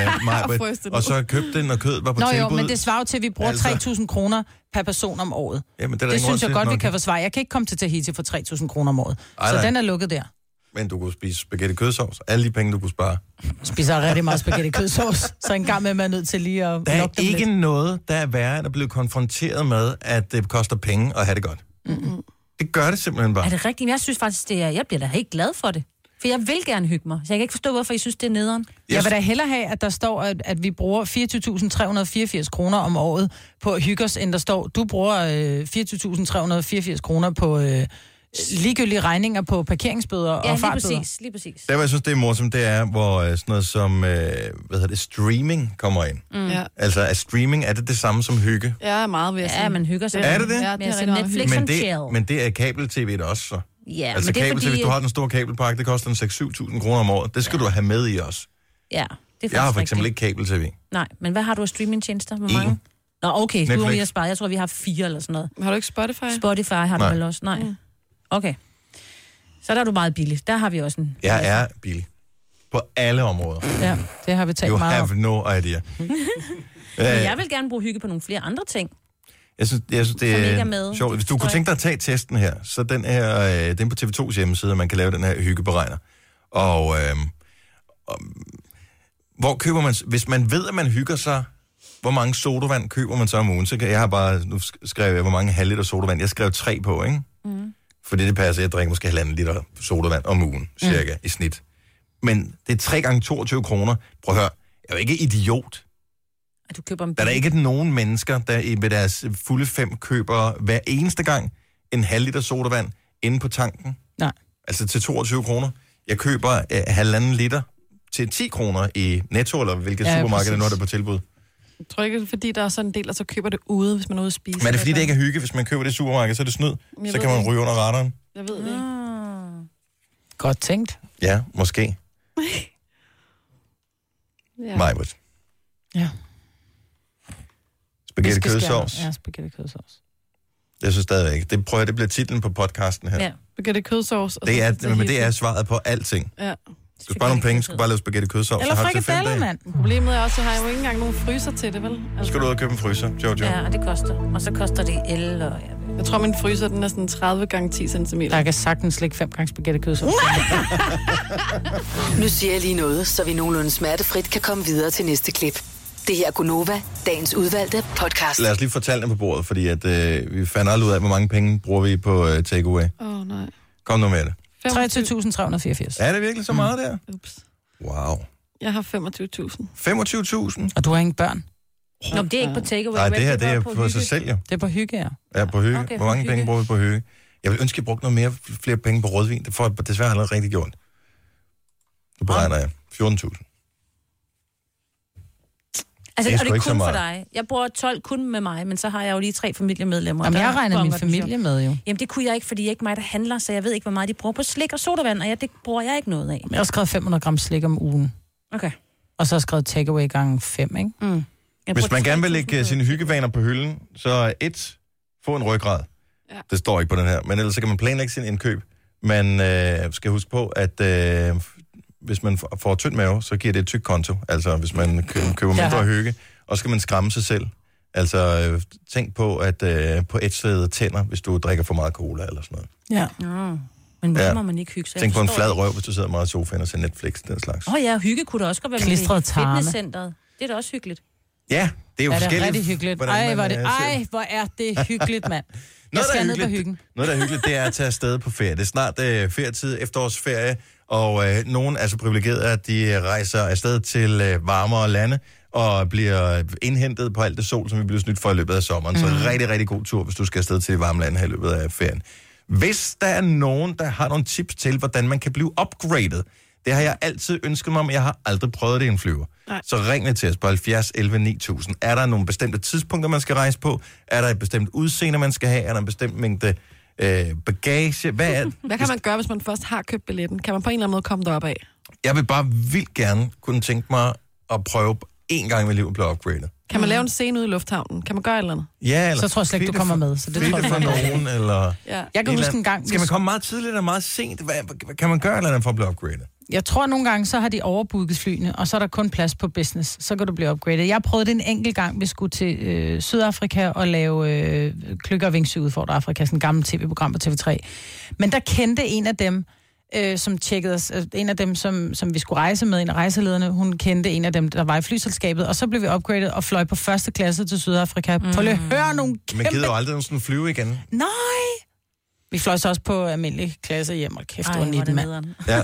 og så købte den, og kødet var på tilbud. Nå jo, men det svarer til, at vi bruger 3.000 kroner per person om året. Jamen, det synes jeg godt, vi kan forsvare. Jeg kan ikke komme til Tahiti for 3.000 kroner om året. Så den er lukket der. Men du kunne spise spaghetti kødsovs. Alle de penge, du kunne spare. Spiser rigtig meget spaghetti kødsovs, så en gang med man er nødt til lige at der er lukke dem ikke lidt. noget, der er værre, end at blive konfronteret med, at det koster penge at have det godt. Det gør det simpelthen bare. Er det rigtigt? Jeg synes faktisk, jeg bliver da helt glad for det. For jeg vil gerne hygge mig, så jeg kan ikke forstå, hvorfor I synes, det er nederen. Jeg vil da hellere have, at der står, at vi bruger 24.384 kroner om året på at hygge os, end der står, du bruger 24.384 kroner på ligegyldige regninger på parkeringsbøder og fartbøder. Lige præcis. Der, hvor jeg synes, det er morsomt, det er, hvor sådan noget som, streaming kommer ind. Ja. Altså, er streaming, er det samme som hygge? Ja, meget vil jeg sige. Ja, man hygger sig. Er det det? Ja, det er rigtig Netflix meget and chill. Men det er kabel-tv der også, så. Ja, Altså men det er kabel-tv, fordi... hvis du har den store kabelpakke, det koster en 6-7.000 kroner om året. Det skal du have med i også. Ja, det er Jeg har for faktisk eksempel ikke kabel-tv. Nej, men hvad har du af streamingtjenester? Hvor mange? Nå, okay, Netflix. du har lige sparet. Jeg tror, vi har 4 eller sådan noget. Har du ikke Spotify? Spotify har du vel også? Nej. Okay. Så der er du meget billig. Der har vi også en... Jeg er billig. På alle områder. Ja, det har vi talt You meget have om. no idea. Men jeg vil gerne bruge hygge på nogle flere andre ting. Jeg synes det Som ikke er er med. sjovt. Hvis du kunne tænke dig at tage testen her, så den her, den på TV2's hjemmeside, man kan lave den her hyggeberegner. Og hvor køber man, hvis man ved, at man hygger sig, hvor mange sodavand køber man så om ugen? Så jeg har bare, nu skrev jeg, hvor mange halvliter sodavand. Jeg skrev 3 på, ikke? Mm. Fordi det passer, jeg drikker måske 1,5 liter sodavand om ugen, cirka, i snit. Men det er 3 gange 22 kroner. Prøv at høre, jeg er jo ikke idiot. At du køber en Der er ikke nogen mennesker, der med deres fulde 5 køber hver eneste gang en halv liter sodavand inde på tanken. Nej. Altså til 22 kroner. Jeg køber 1,5 liter til 10 kroner i Netto, eller hvilket supermarked det nu er der på tilbud. Jeg tror ikke, fordi der er sådan en del, og så køber det ude, hvis man er ude at spise. Men er det fordi, det ikke er hygge? Hvis man køber det i supermarked, så er det snyd. Så kan man ryge under radaren. Jeg ved det ikke. Godt tænkt. Ja, måske. Ja. Majbert. Ja. Spaghetti kødsovs. Ja, spaghetti kødsovs. Jeg synes stadigvæk. Det bliver titlen på podcasten her. Ja. Spaghetti kødsovs. Det er svaret på alting. Ja. Du skal spare nogle penge, du skal bare lave spaghetti kødsovs. Eller frikadeller, mand. Problemet er også, at jeg har jo ikke engang nogen fryser til det, vel? Så skal du ud og købe en fryser, Jojo. Ja, og det koster. Og så koster det el, og jeg tror, min fryser den er sådan 30 gange 10 cm. Der kan sagtens ligge 5 gange spaghetti kødsovs. Nu siger jeg lige noget, så vi nogenlunde smertefrit kan komme videre til næste klip. Det her er Gunova, dagens udvalgte podcast. Lad os lige få tallene på bordet, fordi at, vi fandt aldrig ud af, hvor mange penge bruger vi på takeaway. Nej. Kom nu med det. 23.384. Er det virkelig så meget der? Ups. Wow. Jeg har 25.000. 25.000? Og du har ingen børn? Nå, det er ikke på takeaway. Nej, det her det er på sig selv, jo. Det er på hygge, ja. Ja, på hygge. Okay, hvor mange hygge. penge bruger vi på hygge? Jeg vil ønske, at jeg brugte noget flere penge på rødvin. Det får jeg desværre allerede rigtig gjort. Det beregner jeg. 14.000. Altså, Det er og sgu det ikke er så kun for meget. dig. Jeg bruger 12 kun med mig, men så har jeg jo lige 3 familiemedlemmer. Jamen, der jeg regner min bonger den familie sjov. med, jo. Jamen, det kunne jeg ikke, fordi jeg ikke mig, der handler, så jeg ved ikke, hvor meget de bruger på slik og sodavand, og det bruger jeg ikke noget af. Jeg har skrevet 500 gram slik om ugen. Okay. Og så har jeg skrevet takeaway gange 5, ikke? Mm. Hvis man gerne vil lægge sine hyggevaner på hylden, så 1. Få en ryggrad. Ja. Det står ikke på den her. Men ellers så kan man planlægge sin indkøb. Man skal huske på, at hvis man får tynd mave, så giver det et tyk konto. Altså hvis man køber mindre hygge. Og så skal man skræmme sig selv. Altså tænk på, at på et sæde tænder, hvis du drikker for meget cola eller sådan noget. Ja. Men hvor må man ikke hygge sig? Tænk på en flad røv, hvis du sidder meget i sofaen og ser Netflix, den slags. Ja, hygge kunne da også godt være med Klistret i tarme. fitnesscenteret. Det er da også hyggeligt. Ja, det er jo Ja, det er forskelligt. rigtig hyggeligt. Ej, hvor er det hyggeligt, mand. Jeg skal ned på hyggen. Noget, der er hyggeligt, det er at tage afsted på ferie. Det er snart ferietid, efterårsferie, og nogen er så privilegerede, at de rejser afsted til varmere lande, og bliver indhentet på alt det sol, som vi bliver snydt for i løbet af sommeren. Så rigtig, rigtig god tur, hvis du skal afsted til varme lande her i løbet af ferien. Hvis der er nogen, der har nogle tips til, hvordan man kan blive upgraded, det har jeg altid ønsket mig, men jeg har aldrig prøvet det i en flyver. Nej. Så ring lige til os på 70 11 9000. Er der nogle bestemte tidspunkter, man skal rejse på? Er der et bestemt udseende, man skal have? Er der en bestemt mængde bagage? Hvad kan man gøre, hvis man først har købt billetten? Kan man på en eller anden måde komme derop af? Jeg vil bare vildt gerne kunne tænke mig at prøve en gang i mit liv at blive upgraded. Kan man lave en scene ude i lufthavnen? Kan man gøre et eller andet? Ja, eller så tror jeg slet ikke, du kommer med. Så det tror jeg for nogen, eller... Ja. Jeg kan huske en gang... Skal man komme meget tidligt eller meget sent? Hvad kan man gøre eller andet for at blive upgraded? Jeg tror nogle gange, så har de overbooket flyene, og så er der kun plads på business. Så kan du blive upgraded. Jeg prøvede det en enkelt gang, vi skulle til Sydafrika og lave Kløkker og Vingsø udfordrer Afrika, sådan et gammelt tv-program på TV3. Men der kendte en af dem, som tjekkede os, en af dem, som vi skulle rejse med, en af rejselederne, hun kendte en af dem, der var i flyselskabet, og så blev vi upgraded og fløj på første klasse til Sydafrika. Prøv lige at høre nogle kæmpe... Men gider jo aldrig sådan flyve igen? Nej! Vi fløj så også på almindelig klasse hjem, og kæft, det var 19 mand. Ja.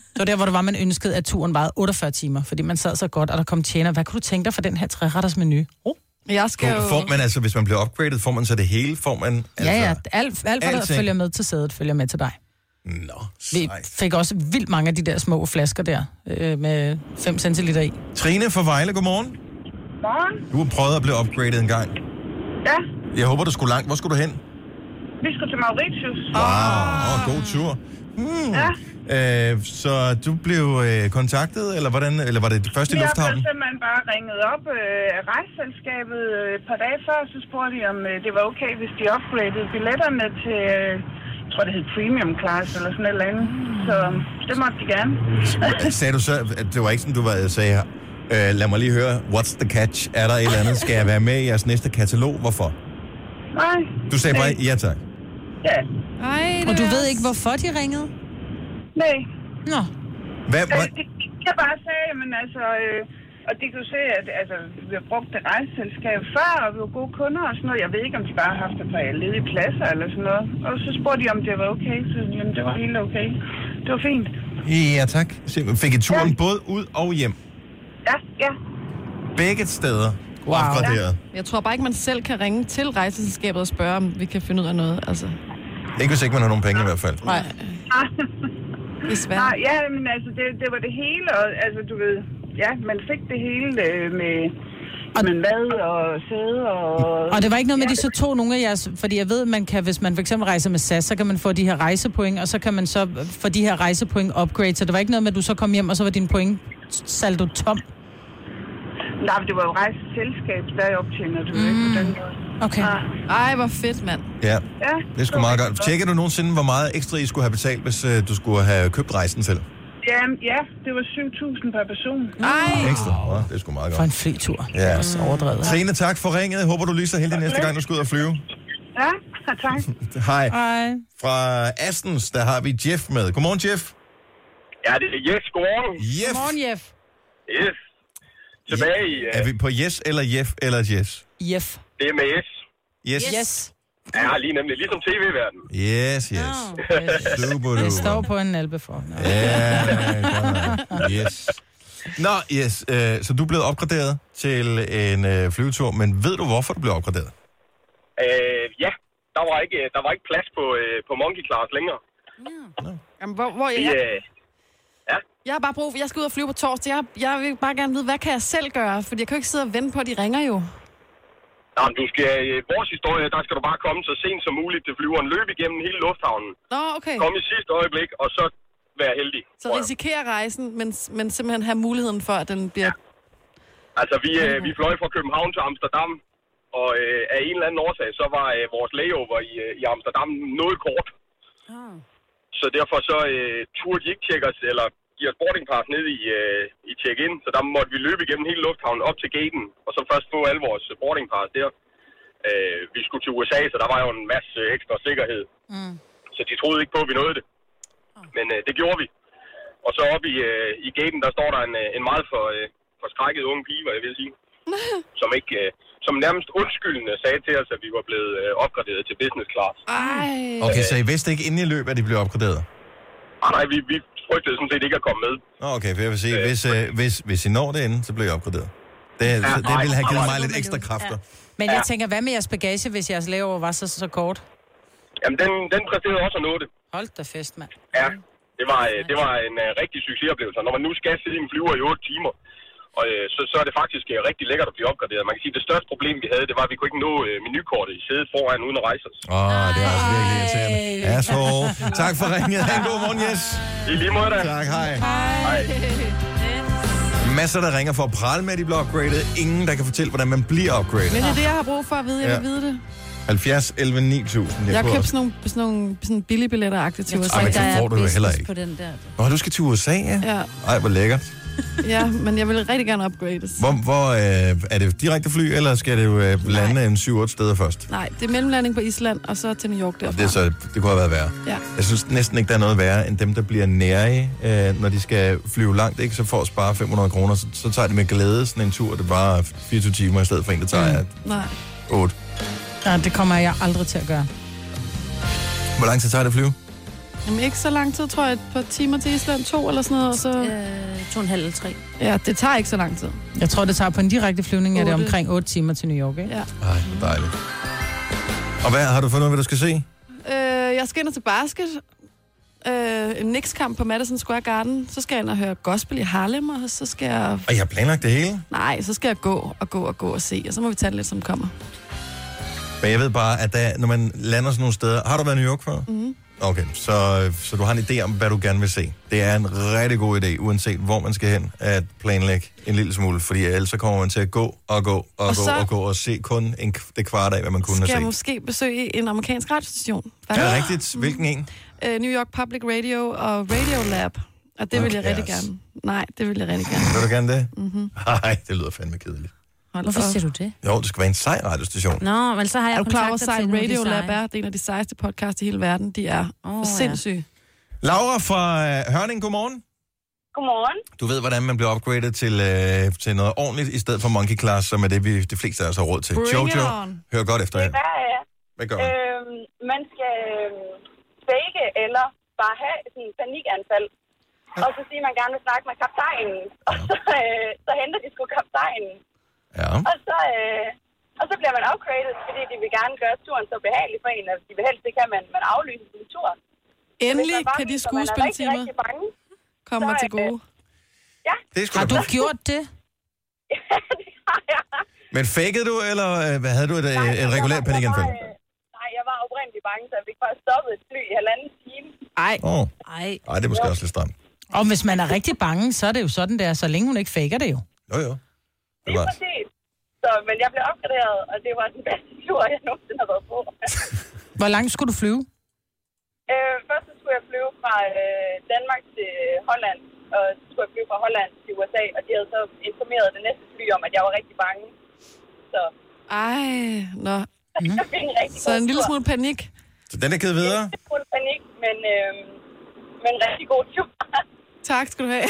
Det var der, hvor det var, man ønskede, at turen varede 48 timer, fordi man sad så godt, og der kom tjener. Hvad kunne du tænke dig for den her 3-retters menu? Jeg skal jo... Får man altså, hvis man bliver upgraded, får man så det hele? Får man altså... Ja, alt hvad der følger med til sædet, følger med til dig. Nå, vi fik også vildt mange af de der små flasker der, med 5 centiliter i. Trine fra Vejle, godmorgen. Godmorgen. Du har prøvet at blive upgraded en gang. Ja. Jeg håber, du skulle langt. Hvor skulle du hen? Vi skulle til Mauritius. Wow, god tur. Ja. Så du blev kontaktet, eller hvordan? Eller var det første i lufthavnen? Jeg blev simpelthen bare ringet op af rejseselskabet et par dage før, så spurgte de, om det var okay, hvis de upgradede billetterne til, jeg tror det hed premium class, eller sådan et eller andet. Så det måtte de gerne. Sagde du så, at det var ikke sådan, du sagde her, lad mig lige høre, what's the catch? Er der et eller andet? Skal jeg være med i jeres næste katalog? Hvorfor? Nej. Du sagde bare ja tak? Ja. Og du ved ikke, hvorfor de ringede? Nej. Nå. Hvad? Jeg bare sagde, men altså, og de kunne se, at altså, vi har brugt det rejseselskab før, og vi var gode kunder og sådan noget. Jeg ved ikke, om de bare har haft et par ledige pladser eller sådan noget. Og så spurgte de, om det var okay. Så jamen, det var helt okay. Det var fint. Ja, tak. Fik I turen både ud og hjem? Ja. Begge steder. Opgraderet. Ja. Jeg tror bare ikke, man selv kan ringe til rejseselskabet og spørge, om vi kan finde ud af noget. Altså. Ikke hvis ikke man har nogen penge i hvert fald. Nej. Nej, ja, men altså, det var det hele, og altså, du ved, ja, man fik det hele med mad og sæde og... Og det var ikke noget med, de så tog nogle af jeres... Fordi jeg ved, man kan, hvis man for eksempel rejser med SAS, så kan man få de her rejsepoint, og så kan man så få de her rejsepoint upgrade. Så det var ikke noget med, at du så kom hjem, og så var din point saldo tom? Nej, det var jo rejseselskab, der optjener du ikke på den måde. Okay. Ej, hvor fedt, mand. Ja, det er sgu meget godt. Tjekker du nogensinde, hvor meget ekstra I skulle have betalt, hvis du skulle have købt rejsen selv? Ja, det var 7.000 per person. Ej! Ekstra? Ja, det er sgu meget godt. For en flytur. Ja. Det er også overdrevet. Trine, tak for ringet. Jeg håber, du lige så heldig næste gang, du skal ud og flyve. Ja, tak. Hej. Hej. Fra Astens, der har vi Jeff med. Godmorgen, Jeff. Ja, det er Jeff. Godmorgen. Jeff. Godmorgen, Jeff. Yes. Tilbage i... Er vi på yes eller Jeff eller Yes? Jeff. Det er med yes. Yes. Ja, lige nemlig. Ligesom tv-verden. Yes. Super. Det står på en albeform. Ja, yes. Nå, yes. Så du er blevet opgraderet til en flyvetur, men ved du, hvorfor du blev opgraderet? Ja, der var ikke plads på Monkey Class længere. Jamen, hvor jeg har bare brug for, jeg skal ud og flyve på torsdag. Jeg vil bare gerne vide, hvad kan jeg selv gøre? Fordi jeg kan jo ikke sidde og vente på, at de ringer jo. Jamen, du skal i vores historie, der skal du bare komme så sent som muligt til flyveren. Løb igennem hele lufthavnen. Nå, okay. Kom i sidste øjeblik, og så være heldig. Så risikere rejsen, men simpelthen have muligheden for, at den bliver... Ja. Altså, vi fløj fra København til Amsterdam, og af en eller anden årsag, så var vores layover i Amsterdam noget kort. Så derfor så turde de ikke tjekke os, eller give os boardingpass nede i check-in, så der måtte vi løbe igennem hele lufthavnen op til gaten, og så først få alle vores boardingpass der. Vi skulle til USA, så der var jo en masse ekstra sikkerhed. Så de troede ikke på, at vi nåede det. Men det gjorde vi. Og så oppe i gaten, der står der en meget forskrækket unge pige, hvad jeg vil sige, som nærmest undskyldende sagde til os, at vi var blevet opgraderet til business class. Okay, så I vidste ikke inden i løb, at de blev opgraderet? Nej, vi frygtede sådan set ikke at komme med. Okay, for jeg vil sige, hvis I når det inden, så bliver I opgraderet. Det ville have givet mig lidt ekstra kræfter. Ja. Men jeg tænker, hvad med jeres bagage, hvis jeres layover var så kort? Jamen, den præsterede også at nå det. Hold da fest, mand. Ja, det var en rigtig succesoplevelse. Når man nu skal sidde i en flyver i 8 timer, og så er det faktisk rigtig lækkert at blive opgraderet. Man kan sige, at det største problem, vi havde, det var, at vi kunne ikke nå menukortet i sædet foran uden at rejse os. Det var altså virkelig irriterende. Asshole. Tak for ringet. Ha' en god morgen, Jes. I lige måde da. Tak, hej. Hej. Masser, der ringer for at prale med, at de bliver upgradet. Ingen, der kan fortælle, hvordan man bliver upgradet. Men det er det, jeg har brug for at vide. Jeg vil vide det. 70 11 9000. Jeg har købt sådan nogle billige billetter-agtigt til USA. Men det får du jo heller ikke. På den der. Nå, du skal til USA, ja? Ja. Ej, hvor lækkert. Ja, men jeg vil rigtig gerne upgrades. Hvor er det direkte fly, eller skal det jo lande en 7-8 steder først? Nej, det er mellemlanding på Island, og så til New York derfra. Det kunne have været værre. Ja. Jeg synes næsten ikke, der er noget værre, end dem, der bliver nære, når de skal flyve langt, ikke? Så for at spare 500 kroner, så tager de med glæde sådan en tur, det bare 24 timer i stedet for en, der tager 8. Ja, det kommer jeg aldrig til at gøre. Hvor lang tid tager det at flyve? Jamen ikke så lang tid, tror jeg. Et par timer til Island, 2 eller sådan noget. Og så... 2,5 eller 3. Ja, det tager ikke så lang tid. Jeg tror, det tager på en direkte flyvning, er det omkring 8 timer til New York, ikke? Ja. Ej, dejligt. Og hvad har du fundet ud af, hvad du skal se? Jeg skal ind til basket. En Knicks-kamp på Madison Square Garden. Så skal jeg ind og høre gospel i Harlem, og så skal jeg... Og jeg har planlagt det hele? Nej, så skal jeg gå og se, og så må vi tage det lidt, som kommer. Men jeg ved bare, at når man lander sådan nogle steder... Har du været i New York før? Mhm. Okay, så du har en idé om, hvad du gerne vil se. Det er en rigtig god idé, uanset hvor man skal hen, at planlægge en lille smule, fordi ellers så kommer man til at gå og se kun det kvart af, hvad man kunne have set. Skal jeg måske besøge en amerikansk radiostation? Er det rigtigt? Hvilken en? New York Public Radio og Radio Lab. Og det vil jeg rigtig gerne. Nej, det vil jeg rigtig gerne. Vil du gerne det? Mhm. Nej, det lyder fandme kedeligt. Hvorfor siger du det? Jo, det skal være en sej radiostation. Nå, men så har jeg er du klar over, kontakter sej til nogle af de Radio Lab seje? er? Det er en af de sejeste podcasts i hele verden. De er sindssyge. Laura fra Hørning, godmorgen. Godmorgen. Du ved, hvordan man bliver upgradet til noget ordentligt, i stedet for Monkey Class, som er det, de fleste af os har råd til. Jojo, hør godt efter her. Hvad gør man? Man skal fake eller bare have sådan en panikanfald. Ja. Og så siger man gerne vil snakke med kaptajnen. Og så henter de sgu kaptajnen. Ja. Og så bliver man upgraded, fordi de vil gerne gøre turen så behagelig for en, at de vil helst ikke have, at man aflyser sin tur. Endelig kan de skuespiltimer komme mig til gode. Ja. Har du gjort det? Men fakede du, eller havde du et regulært panikanfald? Nej, jeg var oprindeligt bange, så jeg fik bare stoppet et fly i 1,5 time. Ej, det er måske også lidt stramt. Og hvis man er rigtig bange, så er det jo sådan der, så længe hun ikke faker det jo. Jo. Det er præcis. Så, men jeg blev opgraderet, og det var den bedste tur, jeg nogensinde har været på. Hvor langt skulle du flyve? Først så skulle jeg flyve fra Danmark til Holland, og så skulle jeg flyve fra Holland til USA, og de havde så informeret det næste fly om, at jeg var rigtig bange. Så... Nå. Så en lille smule panik. Så den er givet videre? En lille smule panik, men rigtig god tur. Tak skal du have.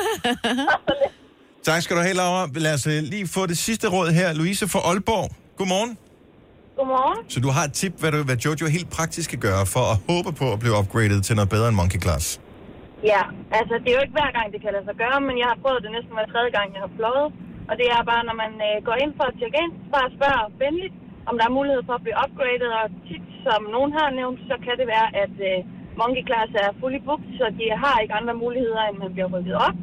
Tak skal du have, Laura. Lad os lige få det sidste råd her. Louise fra Aalborg. Godmorgen. Godmorgen. Så du har et tip, hvad Jojo helt praktisk skal gøre for at håbe på at blive upgradet til noget bedre end Monkey Class? Ja, altså det er jo ikke hver gang, det kan lade sig gøre, men jeg har prøvet det næsten hver 3. gang, jeg har fløjet. Og det er bare, når man går ind for at tjekke ind, bare spørger venligt, om der er mulighed for at blive upgradet. Og tit, som nogen har nævnt, så kan det være, at Monkey Class er fully booked, så de har ikke andre muligheder, end man bliver rykket op.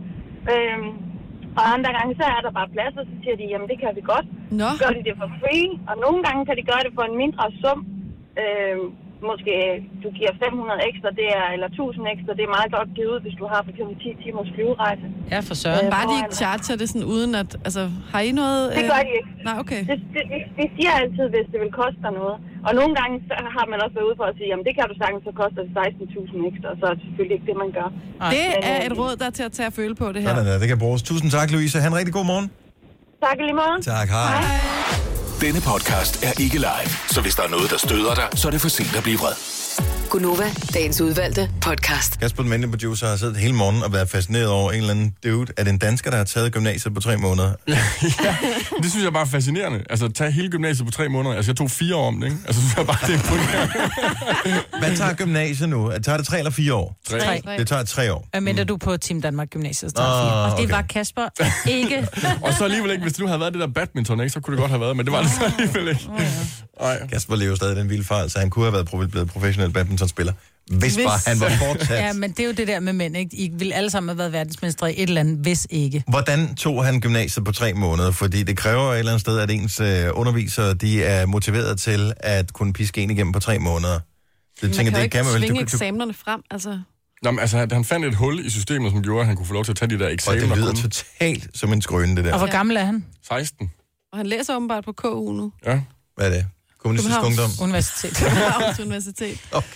Og andre gange, så er der bare plads, og så siger de, jamen det kan vi godt. Så gør de det for free, og nogle gange kan de gøre det for en mindre sum. Måske du giver 500 ekstra, det er, eller 1000 ekstra, det er meget godt givet ud, hvis du har for eksempel 10 timers flyverejse. Ja, for søren. Bare de ikke charter det sådan uden at, altså, har I noget... Det gør de ikke. Nej, okay. De siger altid, hvis det vil koste dig noget. Og nogle gange så har man også været ude for at sige, jamen det kan du sagtens, så koster det 16.000 ekstra, og så er det selvfølgelig ikke det, man gør. Det er et råd, der er til at tage at føle på det her. Sådan, det kan bruges. Tusind tak, Louise. Ha' en rigtig god morgen. Tak lige måde. Tak, hej. Denne podcast er ikke live, så hvis der er noget, der støder dig, så er det for sent at blive vred. Gunova, dagens udvalgte podcast. Kasper, den venlige producer, har siddet hele morgen og været fascineret over en eller anden dude. Er det en dansker, der har taget gymnasiet på 3 måneder? Ja, det synes jeg bare er fascinerende. Altså, tage hele gymnasiet på 3 måneder. Altså, jeg tog 4 år om det, ikke? Altså, synes jeg bare, det er imponerende. Hvad tager gymnasiet nu? Tager det 3 eller 4 år? 3. Det tager 3 år. Hvad mindre du på Team Danmark Gymnasiet, så tager 4. Og det var Kasper ikke. Og så alligevel ikke, hvis det nu havde været det der badminton, ikke, så kunne det godt have været, men det var det så alligevel ikke. Kasper lever stadig den vilde fejl, så han kunne have været blevet professionel badmintonspiller. Hvis bare han var fortsat. Ja, men det er jo det der med mænd, ikke? I vil alle sammen have været verdensmestre i et eller andet, hvis ikke. Hvordan tog han gymnasiet på 3 måneder? Fordi det kræver et eller andet sted, at ens undervisere, de er motiveret til at kunne piske en igennem på 3 måneder. Man tænker, kan jo ikke svinge eksamenerne frem, altså... Nå, men altså, han fandt et hul i systemet, som gjorde, at han kunne få lov til at tage de der eksamener. Og det lyder totalt som en skrøne, det der. Og hvor gammel er han? 16. Og han læser åbenbart på KU nu. Ja. Hvad er det? Kommunistisk ungdom? Universitet. Københavns Universitet. Okay.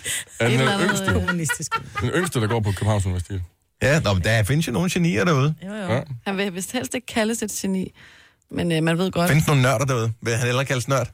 Den yngste, der går på Københavns Universitet. Ja, men der findes jo nogle genier derude. Jo. Ja. Han vil vist helst ikke kaldes et geni, men man ved godt... Findes nogle nørder derude? Vil han heller kaldes nørd?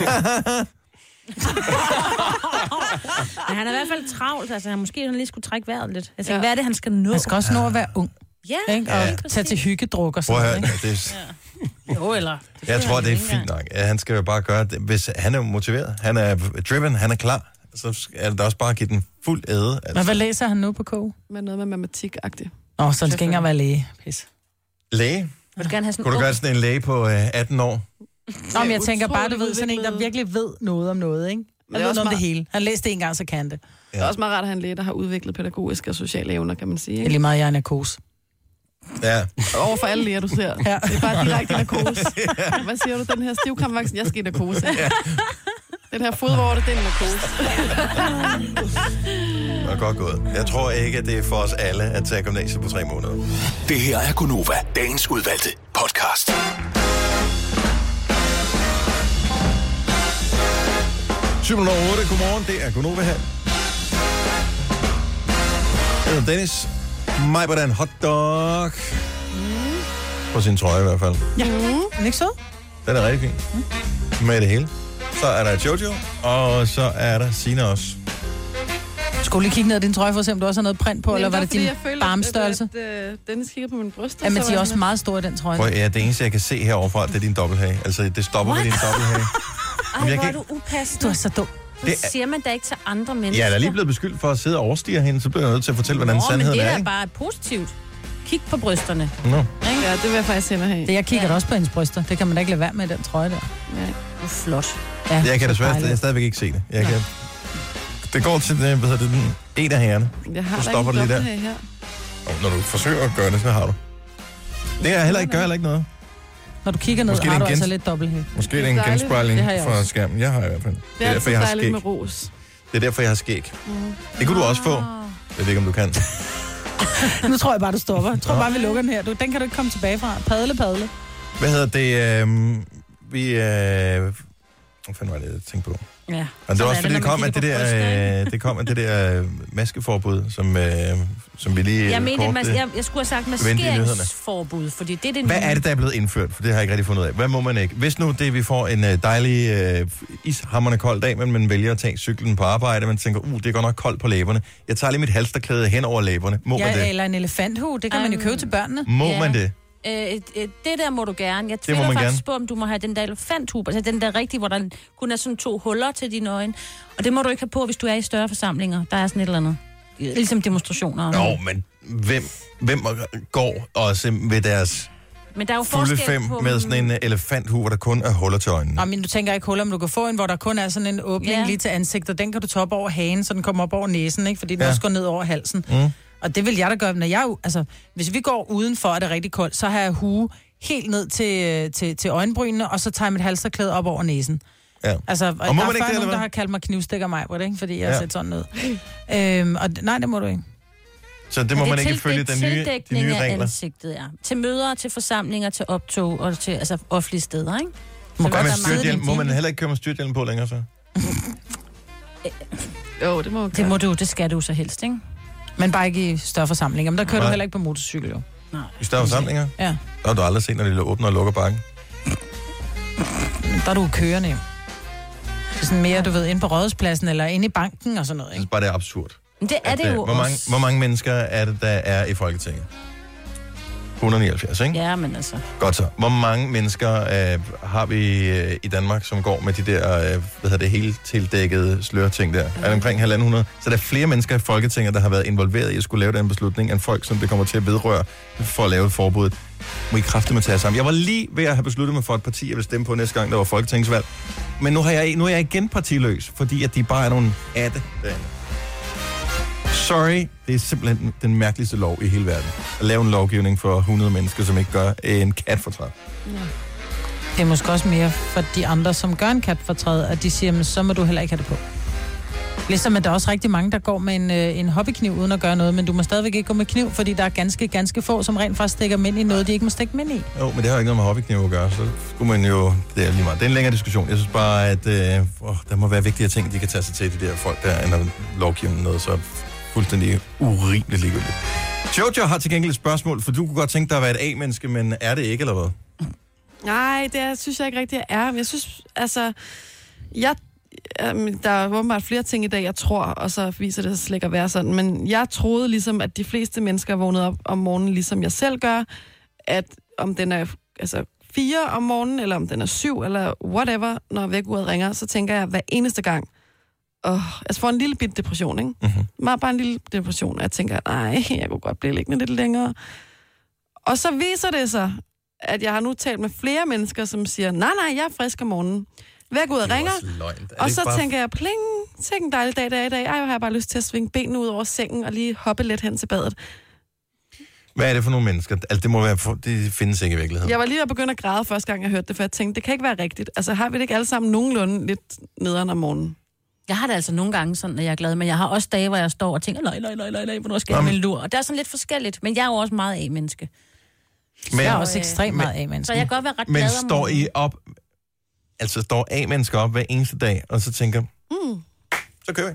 Men han er i hvert fald travlt, altså han måske lige skulle trække vejret lidt. Jeg tænker, hvad er det, han skal nå? Han skal også nå at være ung. Ja, ikke? Og tage til hyggedruk og sådan noget. Jo, eller... Jeg tror, det er fint nok. Han skal jo bare gøre det. Hvis han er motiveret, han er driven, han er klar, så er det også bare at give den fuld æde. Altså. Men hvad læser han nu på KU? Med noget med matematik-agtigt. Så han skal ikke engang være læge. Pis. Læge? Vil du gerne have sådan Kunne du gøre sådan en læge på 18 år? Nå, men jeg tænker bare, du ved, sådan en, der virkelig ved noget om noget, ikke? Han ved noget om det hele. Han læste det en gang, så kan det. Det er også meget rart at have en læge, der har udviklet pædagogiske og sociale evner, kan man sige. Ikke? Det er lige meget, jeg er narkose. Ja. Over for alle læger, du ser. Ja. Det er bare direkte narkose. Hvad siger du? Den her stivkampvaksen, jeg skal i narkose. Ja. Den her fodvorte, det er en narkose. Det er godt gået. Jeg tror ikke, at det er for os alle at tage gymnasiet på 3 måneder. Det her er Gonova, dagens udvalgte podcast. Godmorgen, det er Gonova her. Jeg hedder Dennis. Mig på den hotdog. På sin trøje i hvert fald. Ja, den ikke så? Den er rigtig fin. Med det hele. Så er der Jojo, og så er der Signe også. Skulle lige kigge ned i din trøje for at se, om du også har noget print på, eller var det din barmstørrelse? At Dennis kigger på min bryst. Ja, men de er også meget store i den trøje. Ja, det eneste, jeg kan se heroverfra, det er din dobbelthage. Altså, det stopper ved din dobbelthage. Ej, hvor er du upassende. Du er så dum. Det siger man da ikke til andre mennesker. Ja, jeg er lige blevet beskyldt for at sidde og overstige hende, så bliver jeg nødt til at fortælle, hvordan sandheden er. er, men det er bare positivt. Kig på brysterne. Nå. Ja, det vil jeg faktisk hellere have. Det, jeg kigger også på hendes bryster. Det kan man da ikke lade være med, den trøje der. Ja, det er flot. Ja, jeg kan desværre stadigvæk ikke se det. Det går til den en af herrerne. Jeg har så stopper det lige der. Her. Og når du forsøger at gøre det, så har du. Det er heller ikke noget. Når du kigger ned, har du altså lidt dobbelthæk. Måske det er en genspejling fra skærmen. Jeg har i hvert fald. Det er derfor, jeg har skæg. Med ros. Det er derfor, jeg har skæg. Det kunne du også få. Jeg ved ikke, om du kan. Nu tror jeg bare, du stopper. Jeg tror bare, vi lukker den her. Den kan du ikke komme tilbage fra. Padle. Hvad hedder det? Hvad fanden var det, jeg tænkte på? Ja. Og det var også fordi, det kom af det der maskeforbud, som vi lige jeg skulle have sagt maskeringsforbud, fordi det er det. Hvad er det, der er blevet indført? For det har jeg ikke rigtig fundet ud af. Hvad må man ikke? Hvis nu det, vi får en dejlig ishamrende kold dag, men man vælger at tage cyklen på arbejde, man tænker, det er godt nok koldt på læberne. Jeg tager lige mit halsterklæde hen over læberne. Må man det? Eller en elefanthue, det kan man jo købe til børnene. Må man det? Det der må du gerne. Jeg tvivler faktisk på, om du må have den der elefanthue, altså den der rigtige, hvor der kun er sådan 2 huller til dine øjne. Og det må du ikke have på, hvis du er i større forsamlinger. Der er sådan et eller andet. Ligesom demonstrationer. Nå, men hvem går også ved deres men der er jo fulde 5 med sådan en elefanthue, hvor der kun er huller til øjnene? Nå, men du tænker ikke huller, men du kan få en, hvor der kun er sådan en åbning lige til ansigtet. Den kan du tage op over hagen, så den kommer op over næsen, ikke? Fordi den også går ned over halsen. Og det vil jeg da gøre, når jeg hvis vi går udenfor, er det rigtig koldt, så har jeg hue helt ned til øjenbrynene, og så tager jeg mit halsterklæde op over næsen. Ja. Altså, og må der man er ikke før nogen, der har kaldt mig knivstikker mig, ikke? Fordi jeg har set sådan noget. Nej, det må du ikke. Så det må man ikke følge de nye regler? Ansigtet, ja. Til møder, til forsamlinger, til optog og til offentlige steder, ikke? Må man heller ikke køre med styrthjelm på længere, så? Jo, det skal du så helst, ikke? Men bare ikke i større forsamlinger. Men der kører du heller ikke på motorcykel, jo. Nej. I større forsamlinger? Ja. Der har du aldrig set, når de åbner og lukker bakken. Der er du kørende, jo. Det er sådan mere, du ved, inde på Rådhuspladsen eller inde i banken og sådan noget, ikke? Jeg synes bare, det er absurd. Men det er det jo hvor mange mennesker er det, der er i Folketinget? 179, ikke? Ja, men altså. Godt så. Hvor mange mennesker har vi i Danmark, som går med de der, helt tildækkede slørting der? Er det omkring 1.500? Så der er flere mennesker i Folketinget, der har været involveret i at skulle lave den beslutning, end folk, som det kommer til at vedrøre for at lave et forbud. Må I kraftedeme tage sammen. Jeg var lige ved at have besluttet mig for et parti, jeg vil stemme på næste gang, der var folketingsvalg. Men nu er jeg igen partiløs, fordi at de bare er nogle atte derinde. Sorry, det er simpelthen den mærkeligste lov i hele verden. At lave en lovgivning for 100 mennesker, som ikke gør en katfortræd. Ja. Det er måske også mere for de andre, som gør en katfortræd, at de siger, men så må du heller ikke have det på. Ligesom at der er også rigtig mange, der går med en hobbykniv uden at gøre noget, men du må stadigvæk ikke gå med kniv, fordi der er ganske få, som rent faktisk stikker mænd i noget, de ikke må stikke mænd i. Jo, men det har ikke noget med hobbykniv at gøre, så skulle man jo... Det er lige meget. Det er en længere diskussion. Jeg synes bare, at der må være vigtige ting, de kan tage sig til, de der folk der, end at lovgive noget, så fuldstændig urimeligt ligegyldigt. Jojo har til gengæld et spørgsmål, for du kunne godt tænke dig at være et A-menneske, men er det ikke, eller hvad? Nej, det synes jeg ikke rigtig, jeg er. Jeg synes, altså... der er åbenbart flere ting i dag, jeg tror, og så viser det sig slet ikke at være sådan. Men jeg troede ligesom, at de fleste mennesker vågnede op om morgenen, ligesom jeg selv gør, at om den er 4 om morgenen, eller om den er 7, eller whatever, når vækkeuret ringer, så tænker jeg hver eneste gang, jeg får en lille bit depression, ikke? Mm-hmm. Bare en lille depression, og jeg tænker, jeg kunne godt blive liggende lidt længere. Og så viser det sig, at jeg har nu talt med flere mennesker, som siger, nej, jeg er frisk om morgenen. Væk ud og ringer. Og så tænker jeg, pling, tænk en dejlig dag i dag. Jeg har bare lyst til at svinge benene ud over sengen og lige hoppe lidt hen til badet. Hvad er det for nogle mennesker? Altså, det findes ikke i virkeligheden. Jeg var lige ved at begynde at græde første gang, jeg hørte det, for jeg tænkte, det kan ikke være rigtigt. Altså, har vi det ikke alle sammen nogenlunde lidt nederen om morgenen? Jeg har det altså nogle gange sådan, at jeg er glad, men jeg har også dage, hvor jeg står og tænker, nej, hvornår skal jeg have min lur? Og det er sådan lidt forskelligt, men jeg er jo også meget A-menneske. Men, jeg er også ekstremt meget A-menneske. Så jeg kan godt være ret glad om morgenen. Men står I op, altså står A-mennesker op hver eneste dag, og så tænker, så kører vi.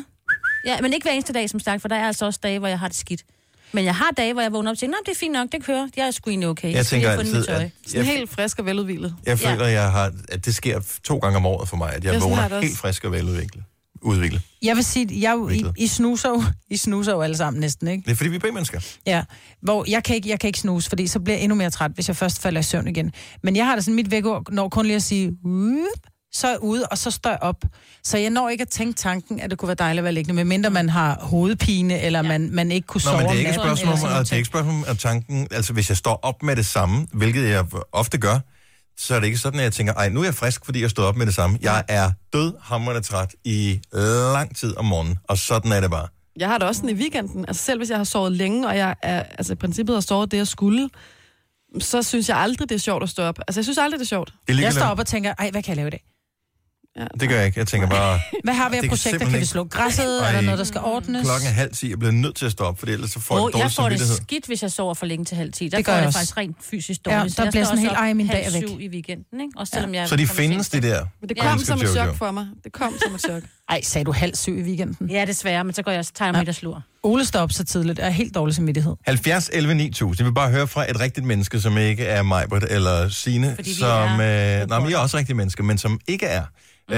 Ja, men ikke hver eneste dag, som sagt, for der er altså også dage, hvor jeg har det skidt. Men jeg har dage, hvor jeg vågner op og tænker, det er fint nok, det kører. Jeg er sgu egentlig okay. Jeg tænker altid, sådan helt frisk og veludviklet. Jeg føler, at det sker 2 gange om året for mig, at jeg vågner helt frisk og veludviklet. Jeg vil sige, I snuser jo alle sammen næsten, ikke? Det er fordi, vi er B-mennesker. Ja, hvor jeg kan ikke snuse, fordi så bliver jeg endnu mere træt, hvis jeg først falder i søvn igen. Men jeg har da sådan mit vækord, når kun lige at sige, så er jeg ude, og så står jeg op. Så jeg når ikke at tænke tanken, at det kunne være dejligt at være liggende, medmindre man har hovedpine, eller man ikke kunne sove. Men det er ikke et spørgsmål om tanken. Altså, hvis jeg står op med det samme, hvilket jeg ofte gør, så er det ikke sådan, at jeg tænker, nu er jeg frisk, fordi jeg stod op med det samme. Jeg er dødhamrende træt i lang tid om morgenen, og sådan er det bare. Jeg har det også sådan i weekenden. Altså selv hvis jeg har sovet længe, og jeg i princippet har sovet det, jeg skulle, så synes jeg aldrig, det er sjovt at stå op. Altså jeg synes aldrig, det er sjovt. Jeg står op og tænker, hvad kan jeg lave i dag? Ja. Det gør jeg ikke. Jeg tænker bare... Hvad har vi af projekter? Kan vi slå græsset? Er der noget, der skal ordnes? 9:30. Jeg bliver nødt til at stå op, for ellers så får jeg dårlig samvittighed. Jeg får det skidt, hvis jeg sover for længe til 9:30. Der det får jeg også. faktisk rent fysisk dårligt. Ja, der bliver sådan helt min dag er væk. 7 i weekenden, ikke? Også selvom jeg så de findes, det der? Men det kom som et chok for mig. Det kom som et chok. Ej, sagde du 6:30 i weekenden? Ja, desværre, men så går jeg også tager middagslur. Ole står op så tidligt, er helt dårlig samvittighed. 70 11 9000. Jeg vil bare høre fra et rigtigt menneske, som ikke er Majbert eller Signe, som... men I er også rigtige mennesker, men som ikke er.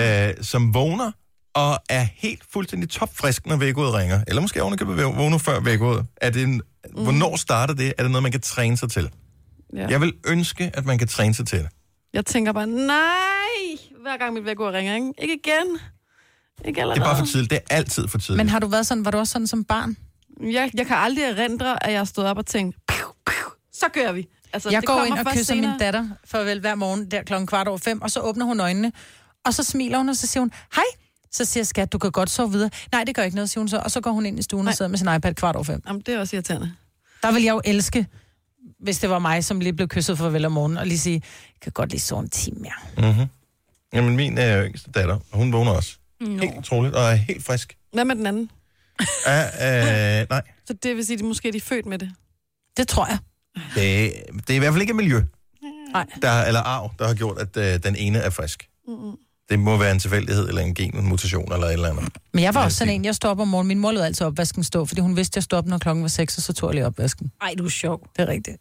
Som vågner og er helt fuldstændig topfrisk, når vækkeordet ringer. Eller måske ovenikøbet vågner før vækkeordet. Hvornår starter det? Er det noget, man kan træne sig til? Ja. Jeg vil ønske, at man kan træne sig til det. Jeg tænker bare, nej, hver gang mit vækkeord ringer, ikke? Ikke igen. Ikke allerede. Det er bare for tidligt. Det er altid for tidligt. Men har du været sådan, var du også sådan som barn? Jeg kan aldrig erindre, at jeg har stået op og tænkt, så kører vi. Altså, jeg går ind og kysser min datter farvel hver morgen, der 5:15, og så åbner hun øjnene, og så smiler hun, og så siger hun, hej. Så siger jeg, skat, du kan godt sove videre. Nej, det gør ikke noget, siger hun så. Og så går hun ind i stuen og sidder med sin iPad 4:15. Jamen, det er også irriterende. Der vil jeg jo elske, hvis det var mig, som lige blev kysset farvel om morgenen, og lige sige, jeg kan godt lige sove en time mere. Mm-hmm. Jamen, min yngste datter, og hun vågner også. Helt utroligt, og er helt frisk. Hvad med den anden? Nej. Så det vil sige, at måske er de født med det? Det tror jeg. Det er i hvert fald ikke miljø. Nej. Eller arv, der har gjort, at den ene er frisk. Mm-hmm. Det må være en tilfældighed, eller en genmutation, eller et eller andet. Men jeg var også sådan en, jeg stod op om morgenen. Min mor lød altid opvasken stå, fordi hun vidste, at jeg stod op, når klokken var 6, og så tog jeg lige opvasken. Ej, du er sjov. Det er rigtigt.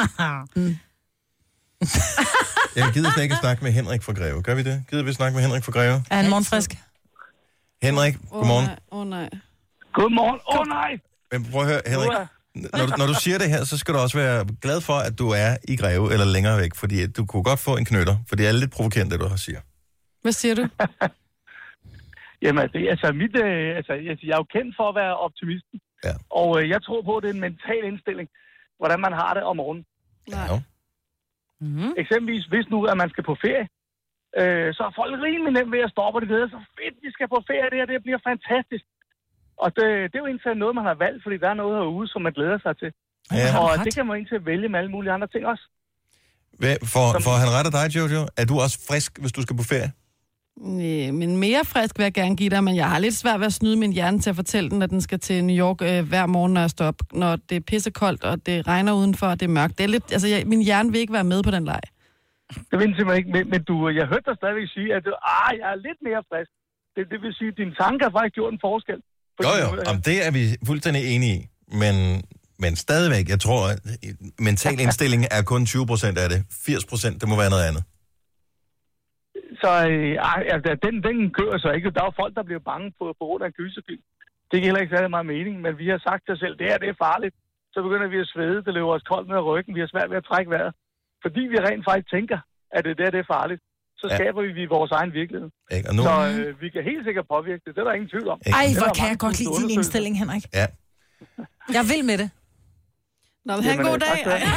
Jeg gider slet ikke snakke med Henrik fra Greve. Gør vi det? Gider vi snakke med Henrik fra Greve? Er han morgenfrisk? Henrik, godmorgen. Nej. Godmorgen. Nej. Men prøv at høre, Henrik. Når du siger det her, så skal du også være glad for, at du er i Greve eller længere væk, fordi du kunne godt få en knytter, for det er lidt provokerende, det du siger. Hvad siger du? Jamen, jeg er jo kendt for at være optimisten. Ja. Og jeg tror på, at det er en mental indstilling, hvordan man har det om morgenen. Ja. Mm-hmm. Eksempelvis, hvis nu, at man skal på ferie, så er folk rimelig nemt ved at stoppe, og det glæder så fedt, vi skal på ferie, det bliver fantastisk. Og det er jo egentlig noget, man har valgt, fordi der er noget herude, som man glæder sig til. Ja. Og det kan man egentlig vælge med alle mulige andre ting også. For han retter dig, Jojo, er du også frisk, hvis du skal på ferie? Nej, men mere frisk vil jeg gerne give dig, men jeg har lidt svært ved at snyde min hjerne til at fortælle den, at den skal til New York hver morgen, når jeg står op, når det er pissekoldt, og det regner udenfor, og det er mørkt. Det er lidt, min hjerne vil ikke være med på den leg. Det vil simpelthen ikke, men jeg hørte dig stadigvæk sige, at jeg er lidt mere frisk. Det vil sige, at dine tanker har faktisk gjort en forskel. Jo, om det er vi fuldstændig enige i, men stadigvæk, jeg tror, at mental indstilling er kun 20% af det. 80% det må være noget andet. Så den kører så ikke. Der er jo folk, der bliver bange på grund af en gyserfilm. Det er heller ikke særlig meget mening, men vi har sagt til os selv, det er farligt. Så begynder vi at svede, det løber os koldt med ryggen, vi har svært ved at trække vejret. Fordi vi rent faktisk tænker, at det er farligt, så skaber vi vores egen virkelighed. Nu... Så vi kan helt sikkert påvirke det. Det er der ingen tvivl om. Ej, hvor kan jeg godt lide din indstilling, Henrik. Ja. Jeg vil med det. Nå, men have en god dag.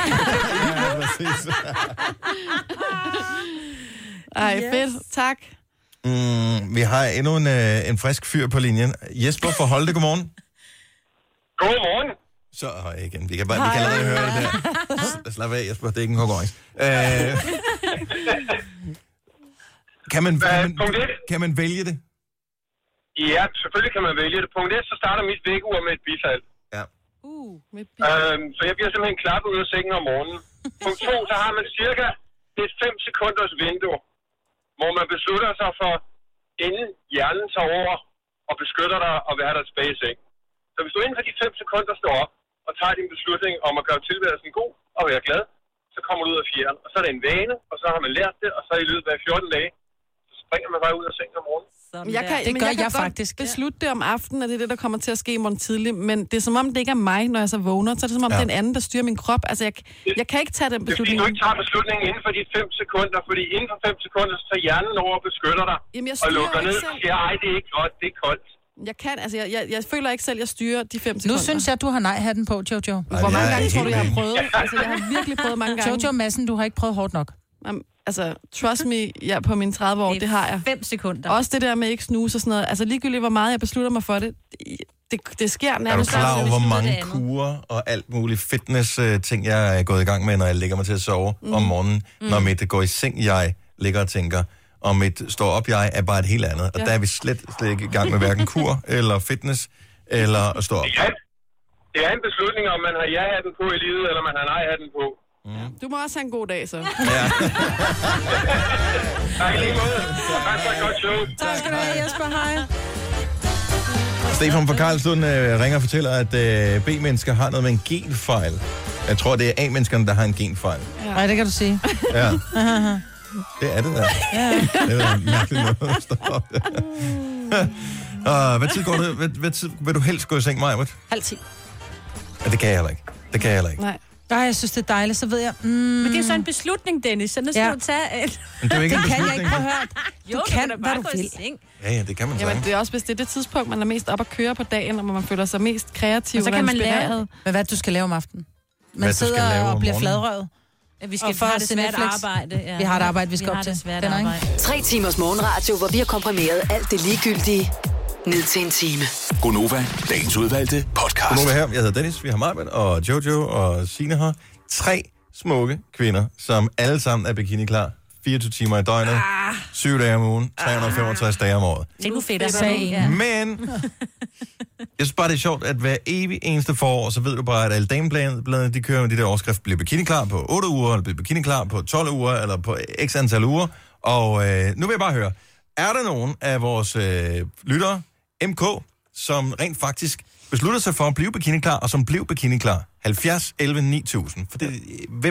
Ej, fedt. Tak. Vi har endnu en frisk fyr på linjen. Jesper fra Holte, godmorgen. Godmorgen. Så igen, vi kan allerede høre det der. Slap af, Jesper, det er ikke en konkurrence. Kan man vælge det? Ja, selvfølgelig kan man vælge det. Punkt 1, så starter mit vækkeur med et bifald. Ja. Så jeg bliver simpelthen klappet ud af sengen om morgenen. Punkt 2, så har man cirka et 5 sekunders vindue, hvor man beslutter sig for, inden hjernen tager over og beskytter dig og vil have dig tilbage i seng. Så hvis du inden for de 5 sekunder står op og tager din beslutning om at gøre tilværelsen god og være glad, så kommer du ud af fjeren. Og så er det en vane, og så har man lært det, og så i løbet af 14 dage, så springer man bare ud af sengen om morgenen. Jeg kan faktisk beslutte det om aftenen, at det er det, der kommer til at ske i morgen tidlig, men det er som om, det ikke er mig, når jeg så vågner, så er det som om, det er en anden, der styrer min krop. Altså, jeg kan ikke tage den beslutning. Det er fordi, du ikke tager beslutningen inden for de 5 sekunder, fordi inden for 5 sekunder, så tager hjernen over og beskytter dig. Jamen, og lukker ned og siger, ej, det er ikke godt, det er koldt. Jeg føler ikke selv, jeg styrer de 5 sekunder. Nu synes jeg, du har nej-hatten på, Jojo. Hvor mange gange tror du, jeg har prøvet? Altså, jeg har virkelig prøvet mange gange. Jojo Madsen, du har ikke prøvet hårdt nok. Altså, trust me, jeg på mine 30 år, det har jeg. 5 sekunder. Også det der med ikke snuse og sådan noget. Altså, ligegyldigt hvor meget jeg beslutter mig for det, det sker nærmest. Er du klar over, hvor mange kurer og alt muligt fitness-ting, jeg er gået i gang med, når jeg lægger mig til at sove om morgenen? Når mit går i seng, jeg ligger og tænker, og mit står op, jeg er bare et helt andet. Og der er vi slet ikke i gang med hverken kur eller fitness, eller at stå op. Det er en beslutning, om man har ja-hatten på i livet, eller man har nej-hatten på. Du må også have en god dag, så. Ja. Tak lige måde. Tak for et godt show. Tak skal du have, Jesper. Hej. Stefan fra Karlslund ringer og fortæller, at B-mennesker har noget med en genfejl. Jeg tror, det er A-menneskerne, der har en genfejl. Nej, det kan du sige. Ja. Det er det der. Ja. Det er mærkeligt noget at stå op. Hvad tid går du? Hvad tid vil du helst gå i seng, Maja? 9:30. Ja, det kan jeg heller ikke. Nej. Jeg synes, det er dejligt, så ved jeg... Men det er så en beslutning, Dennis, så nu skal du tage et... Men det er jo ikke en kan jeg beslutning. ikke prøve hørt. Du kan hvad du vil. Ja, det kan man sige. Jamen, det er også, hvis det er det tidspunkt, man er mest op at køre på dagen, og man føler sig mest kreativ. Og så kan man lære, hvad du skal lave om aftenen. Man sidder og bliver fladrøvet. Ja, vi skal have det svært arbejde. Ja. Vi har et arbejde, vi skal op til. 3 timers morgenradio, hvor vi har komprimeret alt det ligegyldige ned til en time. Gonova, dagens udvalgte podcast. Gonova her, jeg hedder Dennis, vi har Marvind og Jojo og Signe her. 3 smukke kvinder, som alle sammen er bikini klar. 24 timer i døgnet, 7 dage om ugen, 365 dage om året. Det er nu fedt at sige. Men jeg synes bare, det er sjovt, at hver evig eneste forår, så ved du bare, at alle damebladene, de kører med de der overskrift, bliver bikini klar på 8 uger, eller bliver bikini klar på 12 uger, eller på x antal uger. Og nu vil jeg bare høre, er der nogen af vores lyttere, MK, som rent faktisk beslutter sig for at blive bikini klar, og som blev bikini klar? 70 11 9000. For det,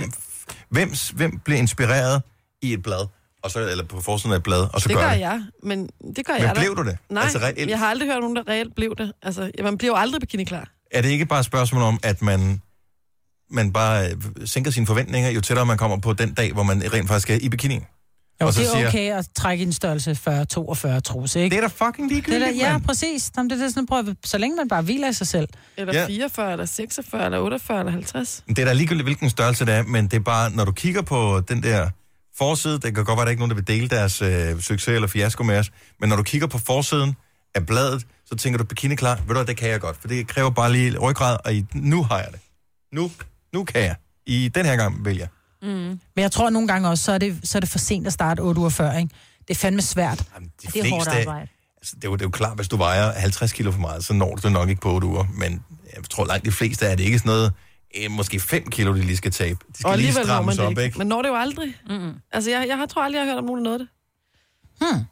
hvem bliver inspireret i et blad, og så, eller på forsiden af et blad, og så det gør det? Jeg, men det gør jeg. Men blev du det? Nej, altså, reelt? Jeg har aldrig hørt nogen, der reelt blev det. Altså, man bliver jo aldrig bikini klar. Er det ikke bare et spørgsmål om, at man bare sænker sine forventninger, jo tættere man kommer på den dag, hvor man rent faktisk er i bikini? Jo, og så det er okay at trække en størrelse 40-42 trus, ikke? Det er da fucking ligegyldigt, ja, præcis. Jamen, det er sådan, prøv, så længe man bare hviler i sig selv. Eller 44, eller 46, eller 48, eller 50. Det er da ligegyldigt, hvilken størrelse det er, men det er bare, når du kigger på den der forside, det kan godt være, at der ikke er nogen, der vil dele deres succes eller fiasko med os, men når du kigger på forsiden af bladet, så tænker du, bikini klar, ved du hvad, det kan jeg godt, for det kræver bare lige ryggrad, og nu har jeg det. Nu kan jeg. I den her gang vil jeg. Men jeg tror nogle gange også, så er det for sent at starte 8 uger før, ikke? Det er fandme svært. Jamen, det er hårdt arbejde. Altså, det er jo klart, hvis du vejer 50 kilo for meget, så når du det nok ikke på 8 uger. Men jeg tror langt de fleste er det ikke sådan noget, måske 5 kilo, de lige skal tabe. De skal lige strammes op, ikke? Men når det jo aldrig. Altså, jeg tror aldrig, jeg har hørt om nogen, der nåede det.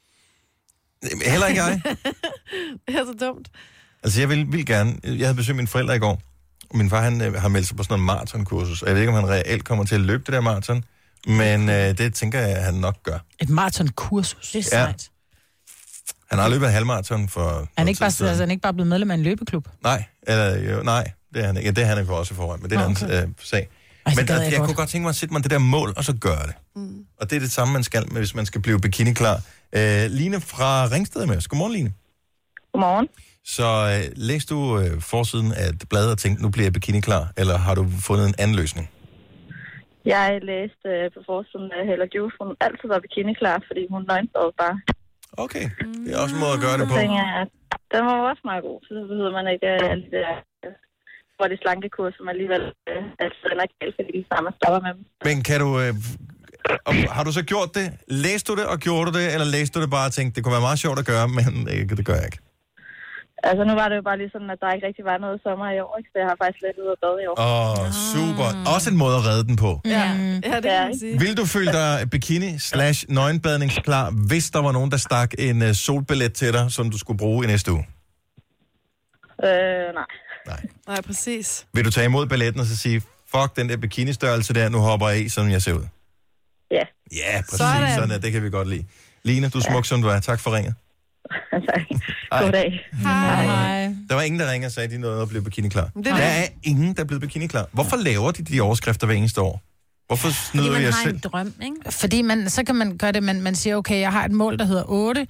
Heller ikke jeg. Det er så dumt. Altså, jeg vil gerne. Jeg havde besøgt mine forældre i går. Min far, han har meldt sig på sådan en maratonkursus. Jeg ved ikke, om han reelt kommer til at løbe det der maraton, men det tænker jeg, at han nok gør. Et maratonkursus? Det er sejt. Han har løbet en halvmaraton for... Han er ikke bare blevet medlem af en løbeklub? Nej, det er han ikke. Ja, det er han ikke for os i forhånd, men det er en anden sag. Men jeg kunne godt tænke mig at sætte mig det der mål, og så gøre det. Og det er det samme, man skal, hvis man skal blive bikini-klar. Line fra Ringsted med os. Godmorgen, Line. Godmorgen. Så læste du forsiden af et blad og tænkte, nu bliver jeg bikini-klar, eller har du fundet en anden løsning? Jeg læste på forsiden af Hella Juice, hun altid var bikini-klar, fordi hun nøgenbad bare. Okay, det er også en måde at gøre det på. Så tænker jeg, at den var også meget god, så behøver man ikke alle det der, hvor det slankekur, som alligevel altid er galt, fordi de samme stopper med dem. Men kan du... har du så gjort det? Læste du det, og gjorde du det, eller læste du det bare og tænkte, det kunne være meget sjovt at gøre, men det gør jeg ikke? Altså, nu var det jo bare lige sådan, at der ikke rigtig var noget sommer i år, ikke? Så jeg har faktisk lidt ud at bade i år. Super. Også en måde at redde den på. Ja, det kan man sige. Vil du føle dig bikini/nøgenbadningsklar, hvis der var nogen, der stak en solbillet til dig, som du skulle bruge i næste uge? Nej, præcis. Vil du tage imod billetten og så sige, fuck den der bikini-størrelse der, nu hopper jeg i, som jeg ser ud? Ja. Ja, præcis. Sådan er, det kan vi godt lide. Line, du er smuk, som du er. Tak for ringet. Goddag. Hej. Der var ingen, der ringede og sagde, at de nåede at blive bikini-klar. Der er ingen, der er blevet bikini-klar. Hvorfor laver de overskrifter hver eneste år? Hvorfor snyder vi os selv? Fordi man har en drøm, ikke? Fordi så kan man gøre det, man siger, okay, jeg har et mål, der hedder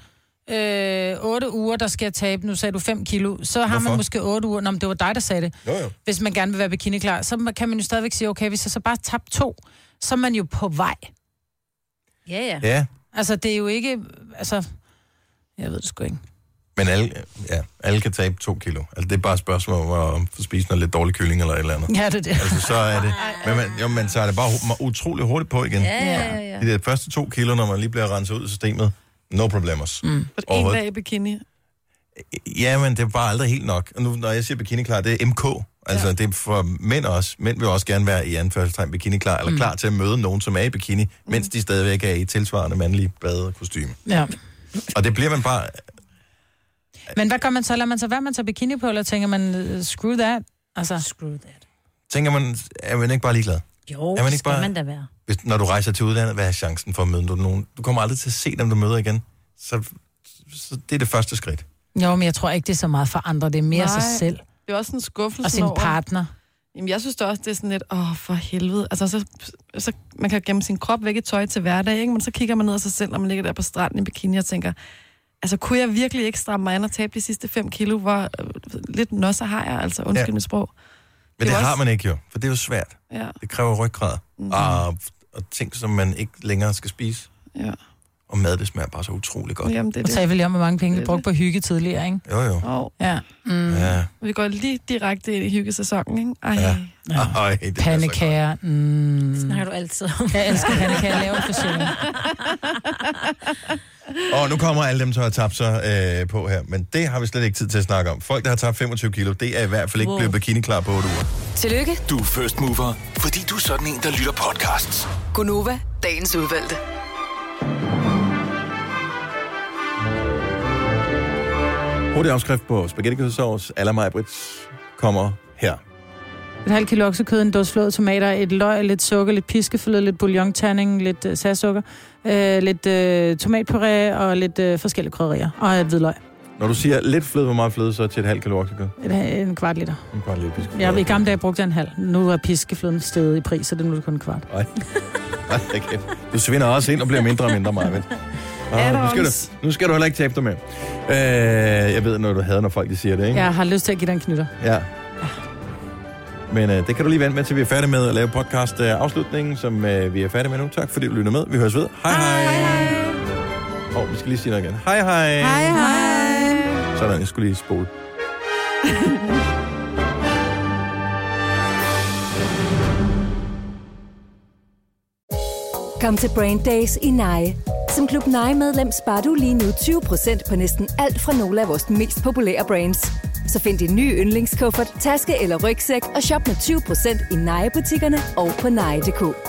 8 uger, der skal jeg tabe, nu sagde du 5 kilo, så har man måske 8 uger, men det var dig, der sagde det. Jo. Hvis man gerne vil være bikini-klar, så kan man jo stadigvæk sige, okay, hvis jeg så bare tabte 2, så er man jo på vej. Ja. Altså, det er jo ikke, jeg ved det sgu ikke. Men alle kan tabe 2 kilo. Altså, det er bare et spørgsmål om at spise noget lidt dårlig kylling eller et eller andet. Ja, det er det. Altså, så er det... Men så er det bare utrolig hurtigt på igen. Ja. De der første 2 kilo, når man lige bliver renset ud i systemet, no problemos. En dag i bikini. Ja, men det er bare aldrig helt nok. Og nu, når jeg siger bikini-klar, det er MK. Altså, det er for mænd også. Mænd vil også gerne være i anførselstegn bikini-klar, eller klar til at møde nogen, som er i bikini, mens de stadigvæk er i tilsvarende mandlige badekostyme. Ja. Og det bliver man bare... Men hvad gør man så? Lader man så være, man tager bikini på, eller tænker man, screw that? Altså, screw that. Tænker man, er man ikke bare ligeglad? Jo, er man ikke skal bare, man da være. Når du rejser til udlandet, hvad er chancen for at møde nogen? Du kommer aldrig til at se dem, du møder igen. Så det er det første skridt. Jo, men jeg tror ikke, det er så meget for andre. Det er mere sig selv. Det er også en skuffelse og sin partner. Jamen, jeg synes da også, det er sådan lidt, for helvede. Altså, så man kan gemme sin krop væk i tøj til hverdag, ikke? Men så kigger man ned af sig selv, når man ligger der på stranden i bikini og tænker, altså, kunne jeg virkelig ikke stramme mig an og tabe de sidste 5 kilo, hvor lidt nosser har jeg, altså undskyld mit sprog. Men det har man ikke jo, for det er jo svært. Ja. Det kræver ryggrad. Og ting, som man ikke længere skal spise. Ja. Og mad, det smager bare så utrolig godt. Jamen, det sagde vi lige om, hvor mange penge vi brugte på hygge tidligere, ikke? Jo. Ja. Ja. Vi går lige direkte ind i hyggesæsonen, ikke? Ej, pandekager. Snakker du altid om. Jeg elsker pandekager, jeg laver for sjældent. Og nu kommer alle dem, som har tabt sig på her. Men det har vi slet ikke tid til at snakke om. Folk, der har tabt 25 kilo, det er i hvert fald ikke blevet bikini-klar på 8 uger. Tillykke. Du er first mover, fordi du er sådan en, der lytter podcasts. Gunova, dagens udvalgte. Hurtig opskrift på spaghetti-kødsovs, a la Maj-Brits, kommer her. Et halvt kilo oksekød, en dåse flåede tomater, et løg, lidt sukker, lidt piskefilet, lidt bouillon-terning, lidt sagssukker, lidt tomatpuré og lidt forskellige krydderier og et hvidløg. Når du siger lidt fløde, hvor meget fløde så til et halvt kilo oksekød? En kvart liter. En kvart liter piskefløde. Ja, i gamle dage brugte jeg en halv. Nu er piskefløden steget i pris, så det er nu kun en kvart. Okay. Du svinder også ind og bliver mindre og mindre, Maja. Nu skal du heller ikke tabe dig med. Jeg ved, når du hader, når folk de siger det, ikke? Jeg har lyst til at give dig en knytter. Ja. Men det kan du lige vente med, til vi er færdige med at lave podcast afslutningen, som vi er færdige med nu. Tak fordi du lytter med. Vi høres ved. Hej. Vi skal lige sige noget igen. Hej. Sådan, jeg skulle lige spole. Kom til Brand Days i Nye. Som Klub Nye-medlem sparer du lige nu 20% på næsten alt fra nogle af vores mest populære brands. Så find din nye yndlingskuffert, taske eller rygsæk og shop med 20% i Nye-butikkerne og på nye.dk.